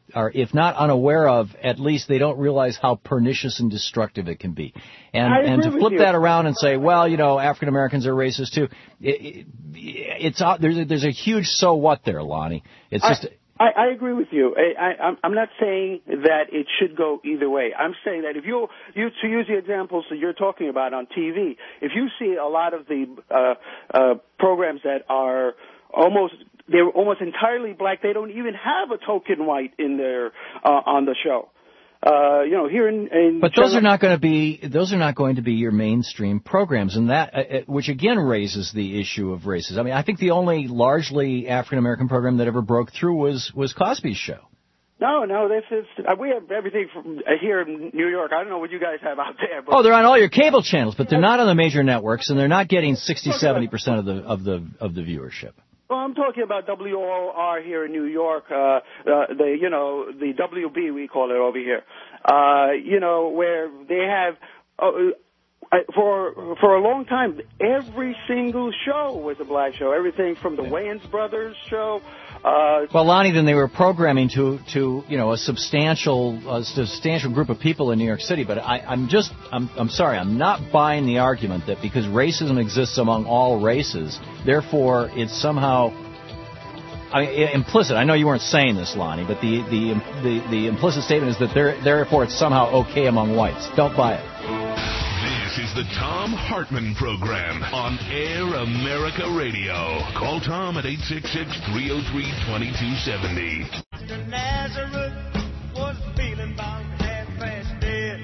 are, if not unaware of, at least they don't realize how pernicious and destructive it can be. And I and to agree flip with you. that around and say, well, you know, African Americans are racist too. It, it, it's uh, there's a, there's a huge so what there, Lonnie. It's just. I, I, I agree with you. I, I, I'm- I'm not saying that it should go either way. I'm saying that if you, you to use the examples that you're talking about on T V, if you see a lot of the uh, uh, programs that are almost they're almost entirely black, they don't even have a token white in their uh, on the show. Uh, you know, here in, in But those China- are not going to be those are not going to be your mainstream programs, and that uh, uh, which again raises the issue of racism. I mean, I think the only largely African American program that ever broke through was was Cosby's show. No, no, this is uh, we have everything from uh, here in New York. I don't know what you guys have out there. But Oh, they're on all your cable channels, but they're not on the major networks, and they're not getting sixty, seventy percent of the of the of the viewership. Well, I'm talking about W O R here in New York, uh, uh, the, you know, the W B we call it over here, uh, you know, where they have, uh, I, for for a long time, every single show was a black show. Everything from the Wayans Brothers show. Uh, Well, Lonnie, then they were programming to, to you know, a substantial a substantial group of people in New York City. But I, I'm just, I'm, I'm sorry, I'm not buying the argument that because racism exists among all races, therefore it's somehow, I mean, implicit. I know you weren't saying this, Lonnie, but the the the, the implicit statement is that there, therefore it's somehow okay among whites. Don't buy it. This is the Tom Hartman Program on Air America Radio. Call Tom at eight six six, three oh three, two two seven oh. Nazareth was feeling about half-past dead.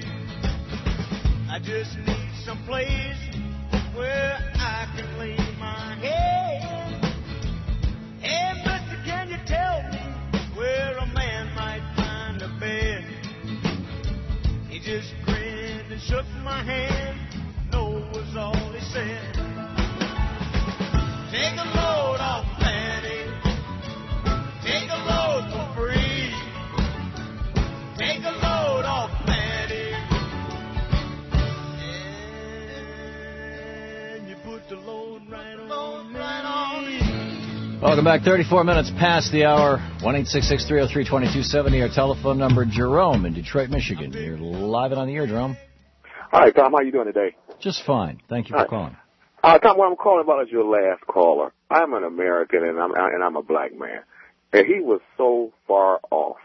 I just need some place where I can lay my head. Hey, mister, can you tell me where a man might find a bed? He just grinned and shook my hand. No was all he said. Take a load off, Fanny. Take a load for free. Take a load off, Fanny. And you put the load right on me. Right on me. Welcome back. thirty-four minutes past the hour. one eight six six, three oh three, two two seven oh. Our telephone number, Jerome in Detroit, Michigan. You're live and on the air, Jerome. Hi, Tom. How you doing today? Just fine. Thank you for Hi. calling. Uh, Tom, what I'm calling about is your last caller. I'm an American and I'm and I'm a black man, and he was so far off.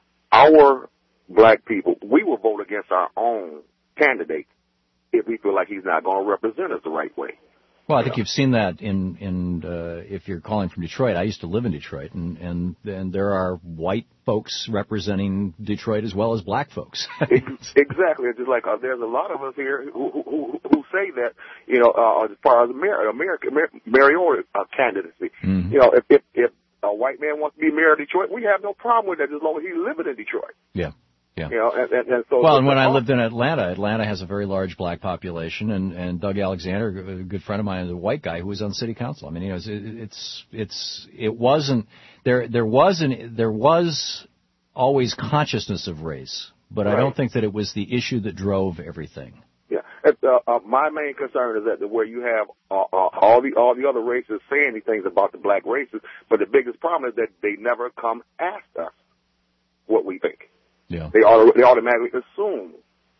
Our black people, we will vote against our own candidate if we feel like he's not going to represent us the right way. Well, I think you've seen that in in uh, if you're calling from Detroit. I used to live in Detroit, and and and there are white folks representing Detroit as well as black folks. Exactly. It's just like uh, there's a lot of us here who who, who, who say that, you know, uh, as far as mayor, America, mayoral uh, candidacy, Mm-hmm. you know, if, if if a white man wants to be mayor of Detroit, we have no problem with that as long as he's living in Detroit. Yeah. Yeah. You know, and, and, and so. Well, and when I lived in Atlanta, Atlanta has a very large black population, and, and Doug Alexander, a good friend of mine, is a white guy who was on city council. I mean, you know, it's it's it's it wasn't there. There wasn't there was always consciousness of race, but I Right. don't think that it was the issue that drove everything. Yeah. Uh, uh, my main concern is that where you have uh, uh, all the all the other races saying these things about the black races, but the biggest problem is that they never come ask us what we think. Yeah. They auto, they automatically assume.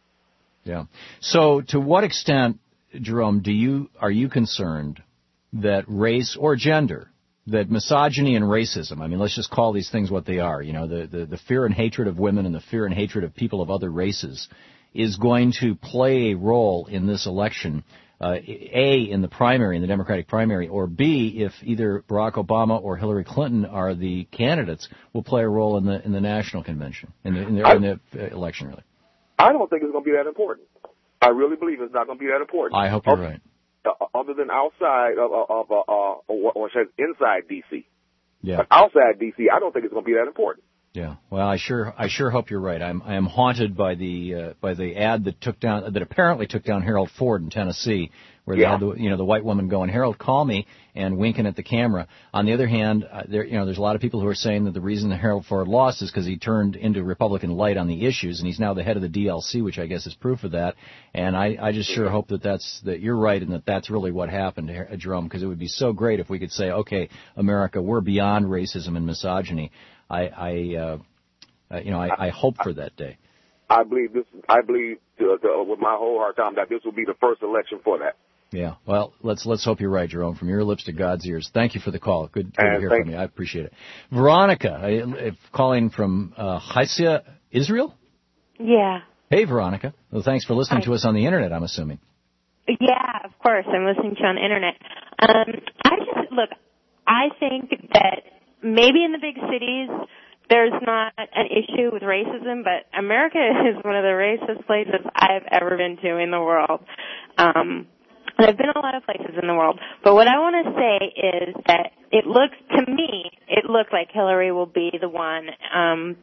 Yeah. So, to what extent, Jerome, do you are you concerned that race or gender, that misogyny and racism, I mean, let's just call these things what they are, you know, the, the, the fear and hatred of women and the fear and hatred of people of other races, is going to play a role in this election, uh, A, in the primary, in the Democratic primary, or B, if either Barack Obama or Hillary Clinton are the candidates, will play a role in the in the national convention, in the, in the, in the election, really? I don't think it's going to be that important. I really believe it's not going to be that important. I hope you're right. Uh, other than outside of, of uh, uh, or, or says inside D C. Yeah. But outside D C, I don't think it's going to be that important. Yeah. Well, I sure I sure hope you're right. I'm I am haunted by the uh, by the ad that took down that apparently took down Harold Ford in Tennessee, where Yeah. they had the you know the white woman going, "Harold, call me," and winking at the camera. On the other hand, uh, there you know there's a lot of people who are saying that the reason that Harold Ford lost is because he turned into Republican light on the issues, and he's now the head of the D L C, which I guess is proof of that. And I I just sure hope that that's that you're right and that that's really what happened, uh, Jerome, because it would be so great if we could say, okay, America, we're beyond racism and misogyny. I I. Uh, uh, you know, I, I hope for that day. I believe this. I believe uh, the, with my whole heart, Tom, that this will be the first election for that. Yeah. Well, let's let's hope you're right, Jerome. From your lips to God's ears. Thank you for the call. Good, good to hear from you. I appreciate it. Veronica, I, calling from uh, Haifa, Israel. Yeah. Hey, Veronica. Well, thanks for listening Hi. to us on the internet, I'm assuming. Yeah, of course. I'm listening to you on the internet. Um, I just look. I think that maybe in the big cities there's not an issue with racism, but America is one of the racist places I've ever been to in the world. Um, and I've been in a lot of places in the world. But what I want to say is that it looks, to me, it looks like Hillary will be the one um,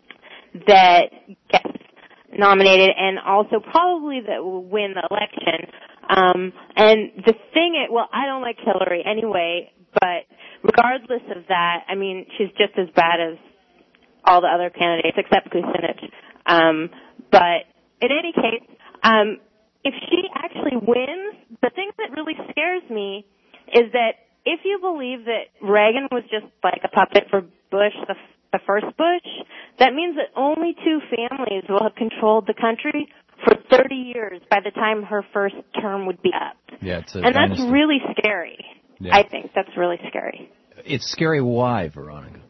that gets nominated and also probably that will win the election. Um, and the thing is, well, I don't like Hillary anyway, but regardless of that, I mean, she's just as bad as all the other candidates except Kucinich. Um, but in any case, um, if she actually wins, the thing that really scares me is that if you believe that Reagan was just like a puppet for Bush, the, the first Bush, that means that only two families will have controlled the country for thirty years by the time her first term would be up. Yeah, it's a and dynasty. That's really scary. Yeah. I think that's really scary. It's scary. Why, Veronica?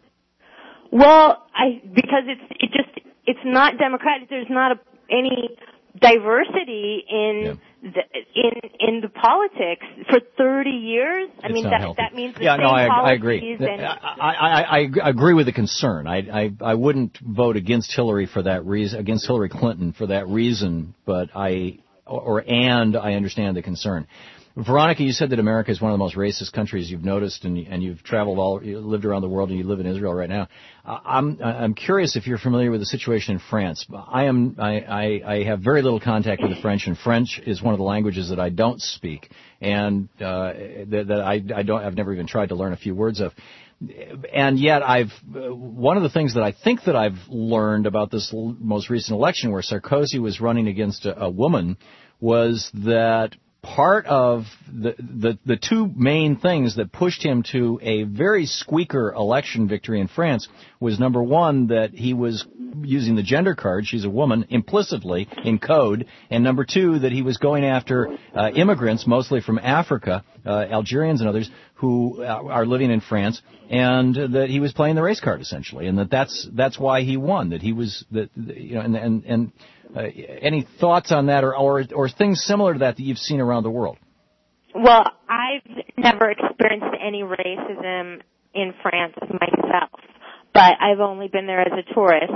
Well, I because it's it just it's not democratic. There's not a, any diversity in yeah. the, in in the politics for thirty years. I It's mean not that healthy. that means the yeah, same no, I, policies I agree. and I, I, I agree with the concern. I, I I wouldn't vote against Hillary for that reason, against Hillary Clinton for that reason. But I or and I understand the concern. Veronica, you said that America is one of the most racist countries you've noticed, and, and you've traveled all, you lived around the world, and you live in Israel right now. I'm, I'm curious if you're familiar with the situation in France. I am. I, I, I have very little contact with the French, and French is one of the languages that I don't speak, and uh, that, that I, I don't. I've never even tried to learn a few words of. And yet, I've uh, one of the things that I think that I've learned about this l- most recent election, where Sarkozy was running against a, a woman, was that part of the, the the two main things that pushed him to a very squeaker election victory in France was, number one, that he was using the gender card, she's a woman, implicitly in code, and number two, that he was going after uh, immigrants, mostly from Africa, uh, Algerians and others, who are living in France, and that he was playing the race card, essentially, and that that's that's why he won, that he was, that you know, and and, and Uh, any thoughts on that, or, or or things similar to that that you've seen around the world? well, I've never experienced any racism in France myself, but I've only been there as a tourist,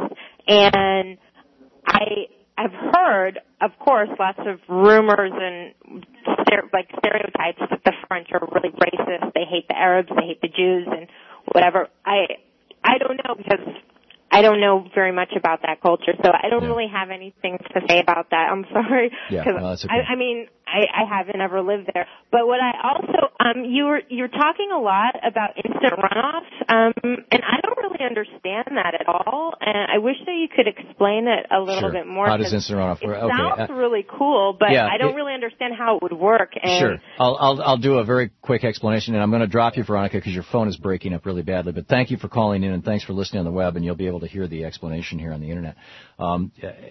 and I I've heard, of course, lots of rumors and stere- like stereotypes that the French are really racist. They hate the Arabs, they hate the Jews, and whatever. I I don't know because I don't know very much about that culture, so I don't yeah. really have anything to say about that. I'm sorry. Yeah, no, that's okay. I, I mean, I, I haven't ever lived there. But what I also, um, you were you're talking a lot about instant runoff, um, and I don't really understand that at all. And I wish that you could explain it a little sure. bit more. How does instant runoff work? It okay. sounds uh, really cool, but yeah, I don't it, really understand how it would work. And sure. I'll, I'll I'll do a very quick explanation, and I'm going to drop you, Veronica, because your phone is breaking up really badly. But thank you for calling in, and thanks for listening on the web, and you'll be able to hear the explanation here on the internet. Um,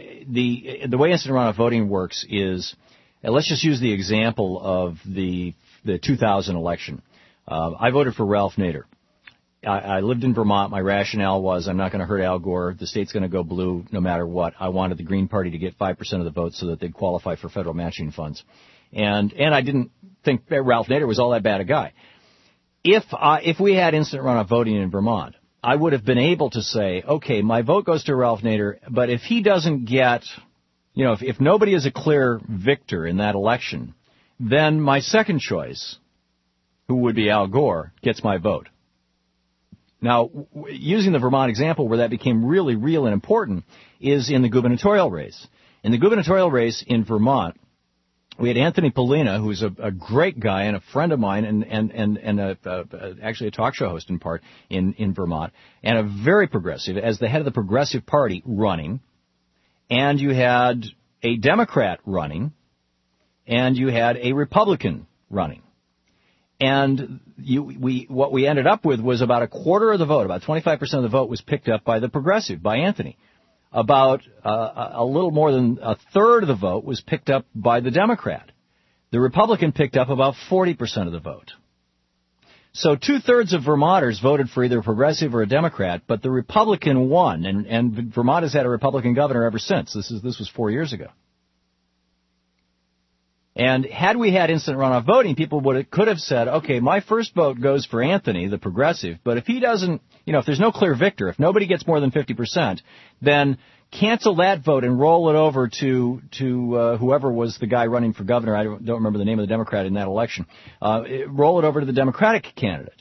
the the way instant runoff voting works is, uh, let's just use the example of the the two thousand election. Uh, I voted for Ralph Nader. I, I lived in Vermont. My rationale was I'm not going to hurt Al Gore. The state's going to go blue no matter what. I wanted the Green Party to get five percent of the votes so that they'd qualify for federal matching funds. And and I didn't think Ralph Nader was all that bad a guy. If uh, if we had instant runoff voting in Vermont, I would have been able to say, okay, my vote goes to Ralph Nader, but if he doesn't get, you know, if, if nobody is a clear victor in that election, then my second choice, who would be Al Gore, gets my vote. Now, w- using the Vermont example where that became really real and important is in the gubernatorial race. In the gubernatorial race in Vermont, we had Anthony Polina, who's a, a great guy and a friend of mine, and and and, and a, a, actually a talk show host in part in, in Vermont, and a very progressive, as the head of the Progressive Party running, and you had a Democrat running, and you had a Republican running. And you, we, what we ended up with was about a quarter of the vote, about twenty-five percent of the vote was picked up by the progressive, by Anthony. About uh, a little more than a third of the vote was picked up by the Democrat. The Republican picked up about forty percent of the vote. So two-thirds of Vermonters voted for either a progressive or a Democrat, but the Republican won, and, and Vermont has had a Republican governor ever since. This is this was four years ago. And had we had instant runoff voting, people would could have said, okay, my first vote goes for Anthony, the progressive, but if he doesn't, you know, if there's no clear victor, if nobody gets more than fifty percent, then cancel that vote and roll it over to to uh, whoever was the guy running for governor. I don't, don't remember the name of the Democrat in that election. Uh, it, roll it over to the Democratic candidate.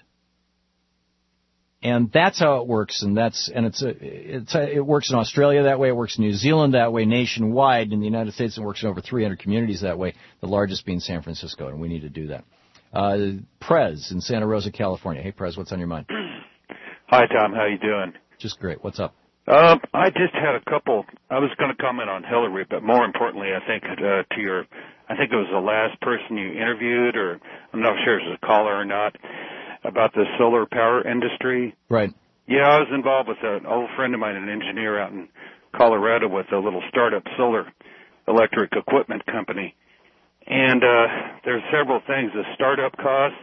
And that's how it works, and that's and it's a, it's a, it works in Australia that way. It works in New Zealand that way. Nationwide in the United States, it works in over three hundred communities that way. The largest being San Francisco, and we need to do that. Uh, Prez in Santa Rosa, California. Hey, Prez, what's on your mind? Hi, Tom. How you doing? Just great. What's up? Um, I just had a couple. I was going to comment on Hillary, but more importantly, I think uh, to your, I think it was the last person you interviewed, or I'm not sure if it was a caller or not, about the solar power industry. Right. Yeah, I was involved with an old friend of mine, an engineer out in Colorado with a little startup solar electric equipment company. And uh, there's several things. The startup cost,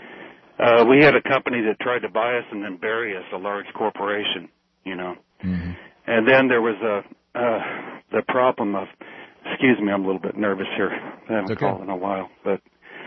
uh, we had a company that tried to buy us and then bury us, a large corporation, you know. Mm-hmm. And then there was a uh, the problem of, excuse me, I'm a little bit nervous here. I haven't okay. called in a while, but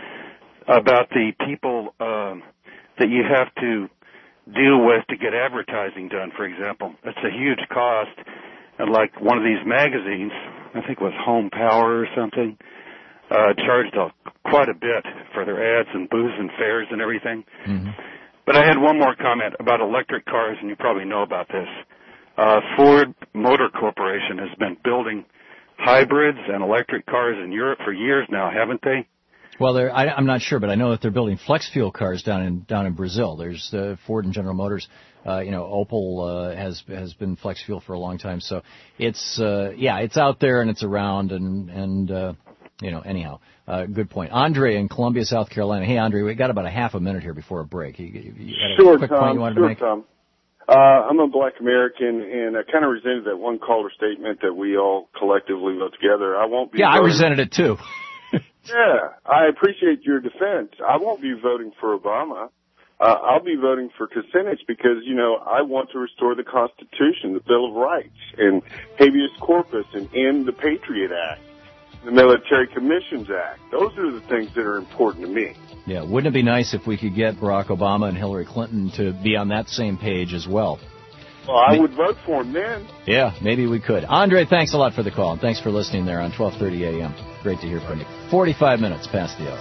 about the people um, that you have to deal with to get advertising done, for example. It's a huge cost. And like one of these magazines, I think it was Home Power or something, uh, charged a, quite a bit for their ads and booths and fairs and everything. Mm-hmm. But I had one more comment about electric cars, and you probably know about this. Uh, Ford Motor Corporation has been building hybrids and electric cars in Europe for years now, haven't they? Well, they're, I, I'm not sure, but I know that they're building flex fuel cars down in down in Brazil. There's uh, Ford and General Motors. Uh, you know, Opel uh, has has been flex fuel for a long time. So it's uh, yeah, it's out there and it's around and and uh, you know, anyhow, uh, good point. Andre in Columbia, South Carolina. Hey, Andre, we got about a half a minute here before a break. You, you, you got a sure, quick Tom. point you wanted sure, to make? Tom. Uh, I'm a black American, and I kind of resented that one caller statement that we all collectively vote together. I won't be. Yeah, voting. I resented it too. Yeah, I appreciate your defense. I won't be voting for Obama. Uh, I'll be voting for Kucinich because, you know, I want to restore the Constitution, the Bill of Rights, and habeas corpus, and end the Patriot Act, the Military Commissions Act. Those are the things that are important to me. Yeah, wouldn't it be nice if we could get Barack Obama and Hillary Clinton to be on that same page as well? Well, I would vote for him then. Yeah, maybe we could. Andre, thanks a lot for the call, and thanks for listening there on twelve thirty a.m. Great to hear from you. forty-five minutes past the hour.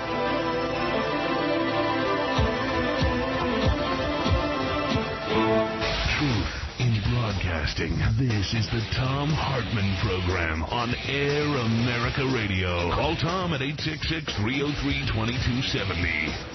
Truth in broadcasting. This is the Tom Hartman Program on Air America Radio. Call Tom at eight six six, three oh three, two two seven oh.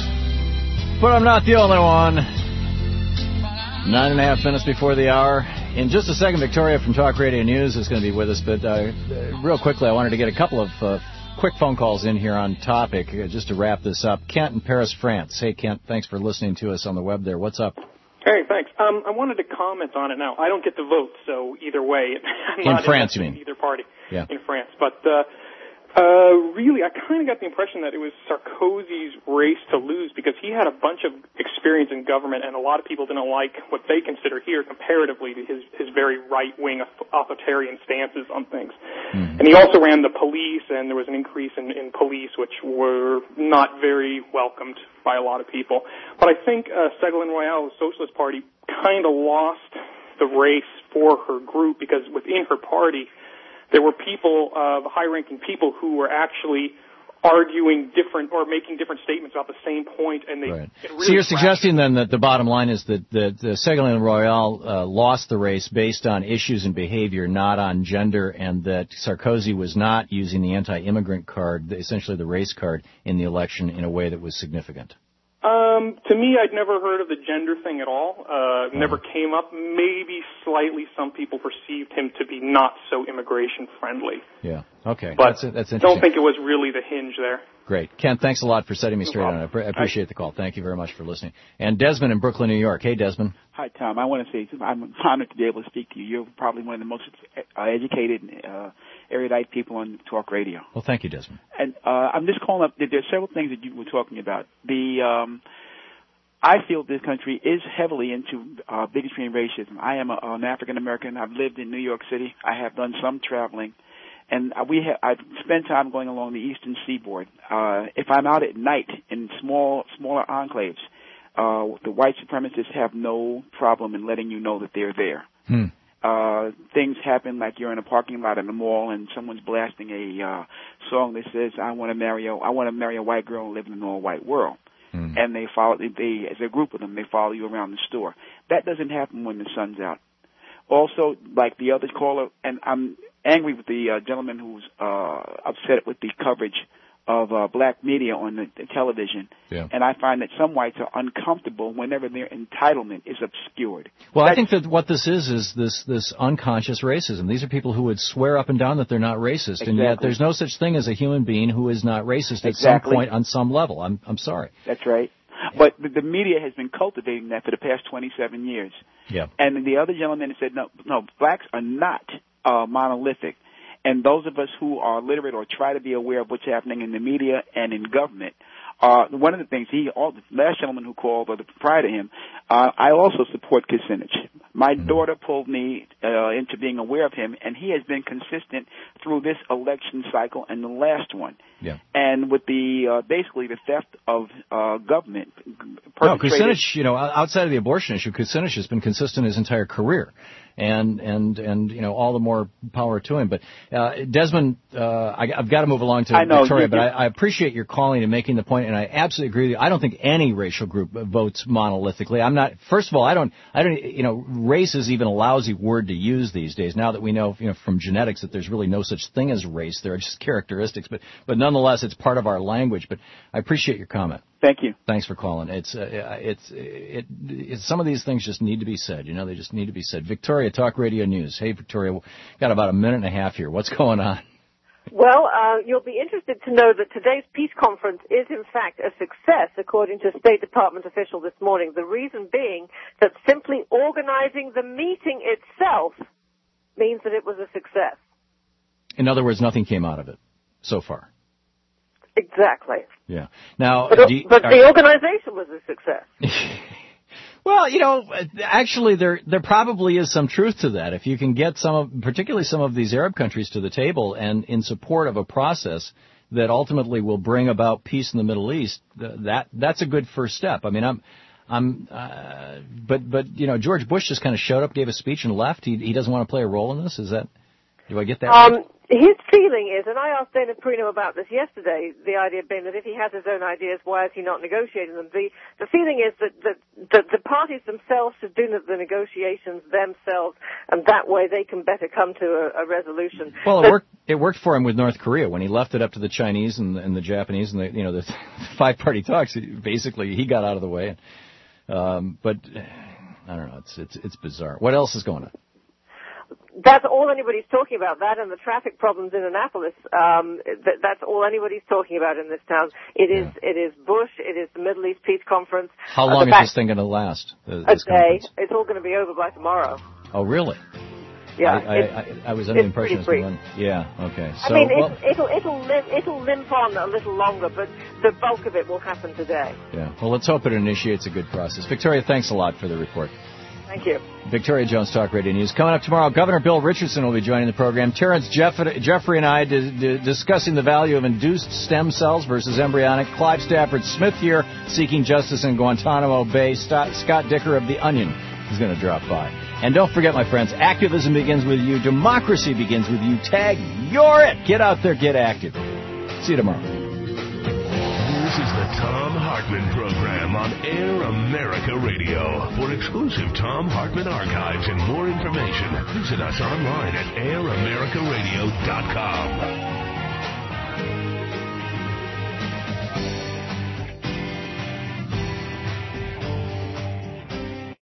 But I'm not the only one. Nine and a half minutes before the hour. In just a second, Victoria from Talk Radio News is going to be with us, but uh, real quickly, I wanted to get a couple of uh, quick phone calls in here on topic, uh, just to wrap this up. Kent in Paris, France. Hey, Kent, thanks for listening to us on the web there. What's up? Hey, thanks. Um, I wanted to comment on it now. I don't get to vote, so either way. I'm in not France, you in mean? Either party. Yeah. In France. But uh, uh, really, I kind of got the impression that it was Sarkozy's race to lose because he had a bunch of experience in government, and a lot of people didn't like what they consider here comparatively to his, his very right-wing authoritarian stances on things. Mm-hmm. And he also ran the police, and there was an increase in, in police, which were not very welcomed by a lot of people. But I think uh, Ségolène Royal, the Socialist Party, kind of lost the race for her group because within her party, there were people, uh, high-ranking people who were actually arguing different or making different statements about the same point, and they. Right. It really so you're crashed. suggesting then that the bottom line is that that the Ségolène Royal uh, lost the race based on issues and behavior, not on gender, and that Sarkozy was not using the anti-immigrant card, essentially the race card, in the election in a way that was significant. Um, to me, I'd never heard of the gender thing at all. Uh, it never came up. Maybe slightly some people perceived him to be not so immigration friendly. Yeah. Okay. But that's, that's interesting. Don't think it was really the hinge there. Great. Ken, thanks a lot for setting me straight on it. I appreciate the call. Thank you very much for listening. And Desmond in Brooklyn, New York. Hey, Desmond. Hi, Tom. I want to say I'm honored to be able to speak to you. You're probably one of the most uh, educated, uh, erudite people on talk radio. Well, thank you, Desmond. And uh, I'm just calling up. There are several things that you were talking about. The um, I feel this country is heavily into uh, bigotry and racism. I am a, an African American. I've lived in New York City. I have done some traveling. And we have, I've spent time going along the eastern seaboard. Uh, if I'm out at night in small, smaller enclaves, uh, the white supremacists have no problem in letting you know that they're there. Hmm. Uh, things happen like you're in a parking lot in the mall and someone's blasting a, uh, song that says, I want to marry a, I want to marry a white girl and live in an all-white world. Hmm. And they follow, they, as a group of them, they follow you around the store. That doesn't happen when the sun's out. Also, like the other caller, and I'm angry with the uh, gentleman who's uh, upset with the coverage of uh, black media on the, the television. Yeah. And I find that some whites are uncomfortable whenever their entitlement is obscured. Well, That's, I think that what this is is this this unconscious racism. These are people who would swear up and down that they're not racist, exactly. and yet there's no such thing as a human being who is not racist at exactly. some point on some level. I'm I'm sorry. That's right. But the, the media has been cultivating that for the past twenty-seven years. Yeah. And the other gentleman said, no, no, blacks are not uh, monolithic. And those of us who are literate or try to be aware of what's happening in the media and in government, uh, one of the things he, all the last gentleman who called, or the, prior to him, uh, I also support Kucinich. My mm-hmm. daughter pulled me uh, into being aware of him, and he has been consistent through this election cycle and the last one. Yeah. And with the uh, basically the theft of uh, government. No, Kucinich, you know, outside of the abortion issue, Kucinich has been consistent his entire career. And, and, and, you know, all the more power to him. But, uh, Desmond, uh, I, I've got to move along to I know, Victoria, you, but I, I appreciate your calling and making the point, and I absolutely agree with you. I don't think any racial group votes monolithically. I'm not, first of all, I don't, I don't, you know, race is even a lousy word to use these days, now that we know, you know, from genetics that there's really no such thing as race. There are just characteristics, but, but nonetheless, it's part of our language. But I appreciate your comment. Thank you. Thanks for calling. It's, uh, it's, it, it's, some of these things just need to be said. You know, they just need to be said. Victoria, Talk Radio News. Hey, Victoria, got about a minute and a half here. What's going on? Well, uh, you'll be interested to know that today's peace conference is, in fact, a success, according to a State Department official this morning. The reason being that simply organizing the meeting itself means that it was a success. In other words, nothing came out of it so far. Exactly. Yeah. Now, but, do you, but are, the organization was a success. Well, you know, actually, there there probably is some truth to that. If you can get some, of, particularly some of these Arab countries, to the table and in support of a process that ultimately will bring about peace in the Middle East, that that's a good first step. I mean, I'm. I'm, uh, but but you know, George Bush just kind of showed up, gave a speech, and left. He he doesn't want to play a role in this. Is that? Do I get that Um, right? His feeling is, and I asked Dana Perino about this yesterday, the idea being that if he has his own ideas, why is he not negotiating them? The the feeling is that, that, that the parties themselves should do the negotiations themselves, and that way they can better come to a, a resolution. Well, it but, worked. It worked for him with North Korea when he left it up to the Chinese and, and the Japanese and the you know the five-party talks. Basically, he got out of the way. Um, but I don't know. It's it's it's bizarre. What else is going on? that's all anybody's talking about. That and the traffic problems in Annapolis. Um, th- that's all anybody's talking about in this town. It is. Yeah. It is Bush. It is the Middle East Peace Conference. How uh, long is back- this thing going to last? Uh, a this day. conference? It's all going to be over by tomorrow. Oh, really? Yeah. I, I, I, I was under the impression it was going. Yeah. Okay. So, I mean, well, it, it'll it'll limp, it'll limp on a little longer, but the bulk of it will happen today. yeah. Well, let's hope it initiates a good process. Victoria, thanks a lot for the report. Thank you. Victoria Jones, Talk Radio News. Coming up tomorrow, Governor Bill Richardson will be joining the program. Terrence Jeff- Jeffrey and I di- di- discussing the value of induced stem cells versus embryonic. Clive Stafford Smith here, seeking justice in Guantanamo Bay. Scott, Scott Dicker of The Onion is going to drop by. And don't forget, my friends, activism begins with you. Democracy begins with you. Tag, you're it. Get out there, get active. See you tomorrow. This is the Tom Hartman Program on Air America Radio. For exclusive Tom Hartman archives and more information, visit us online at air america radio dot com.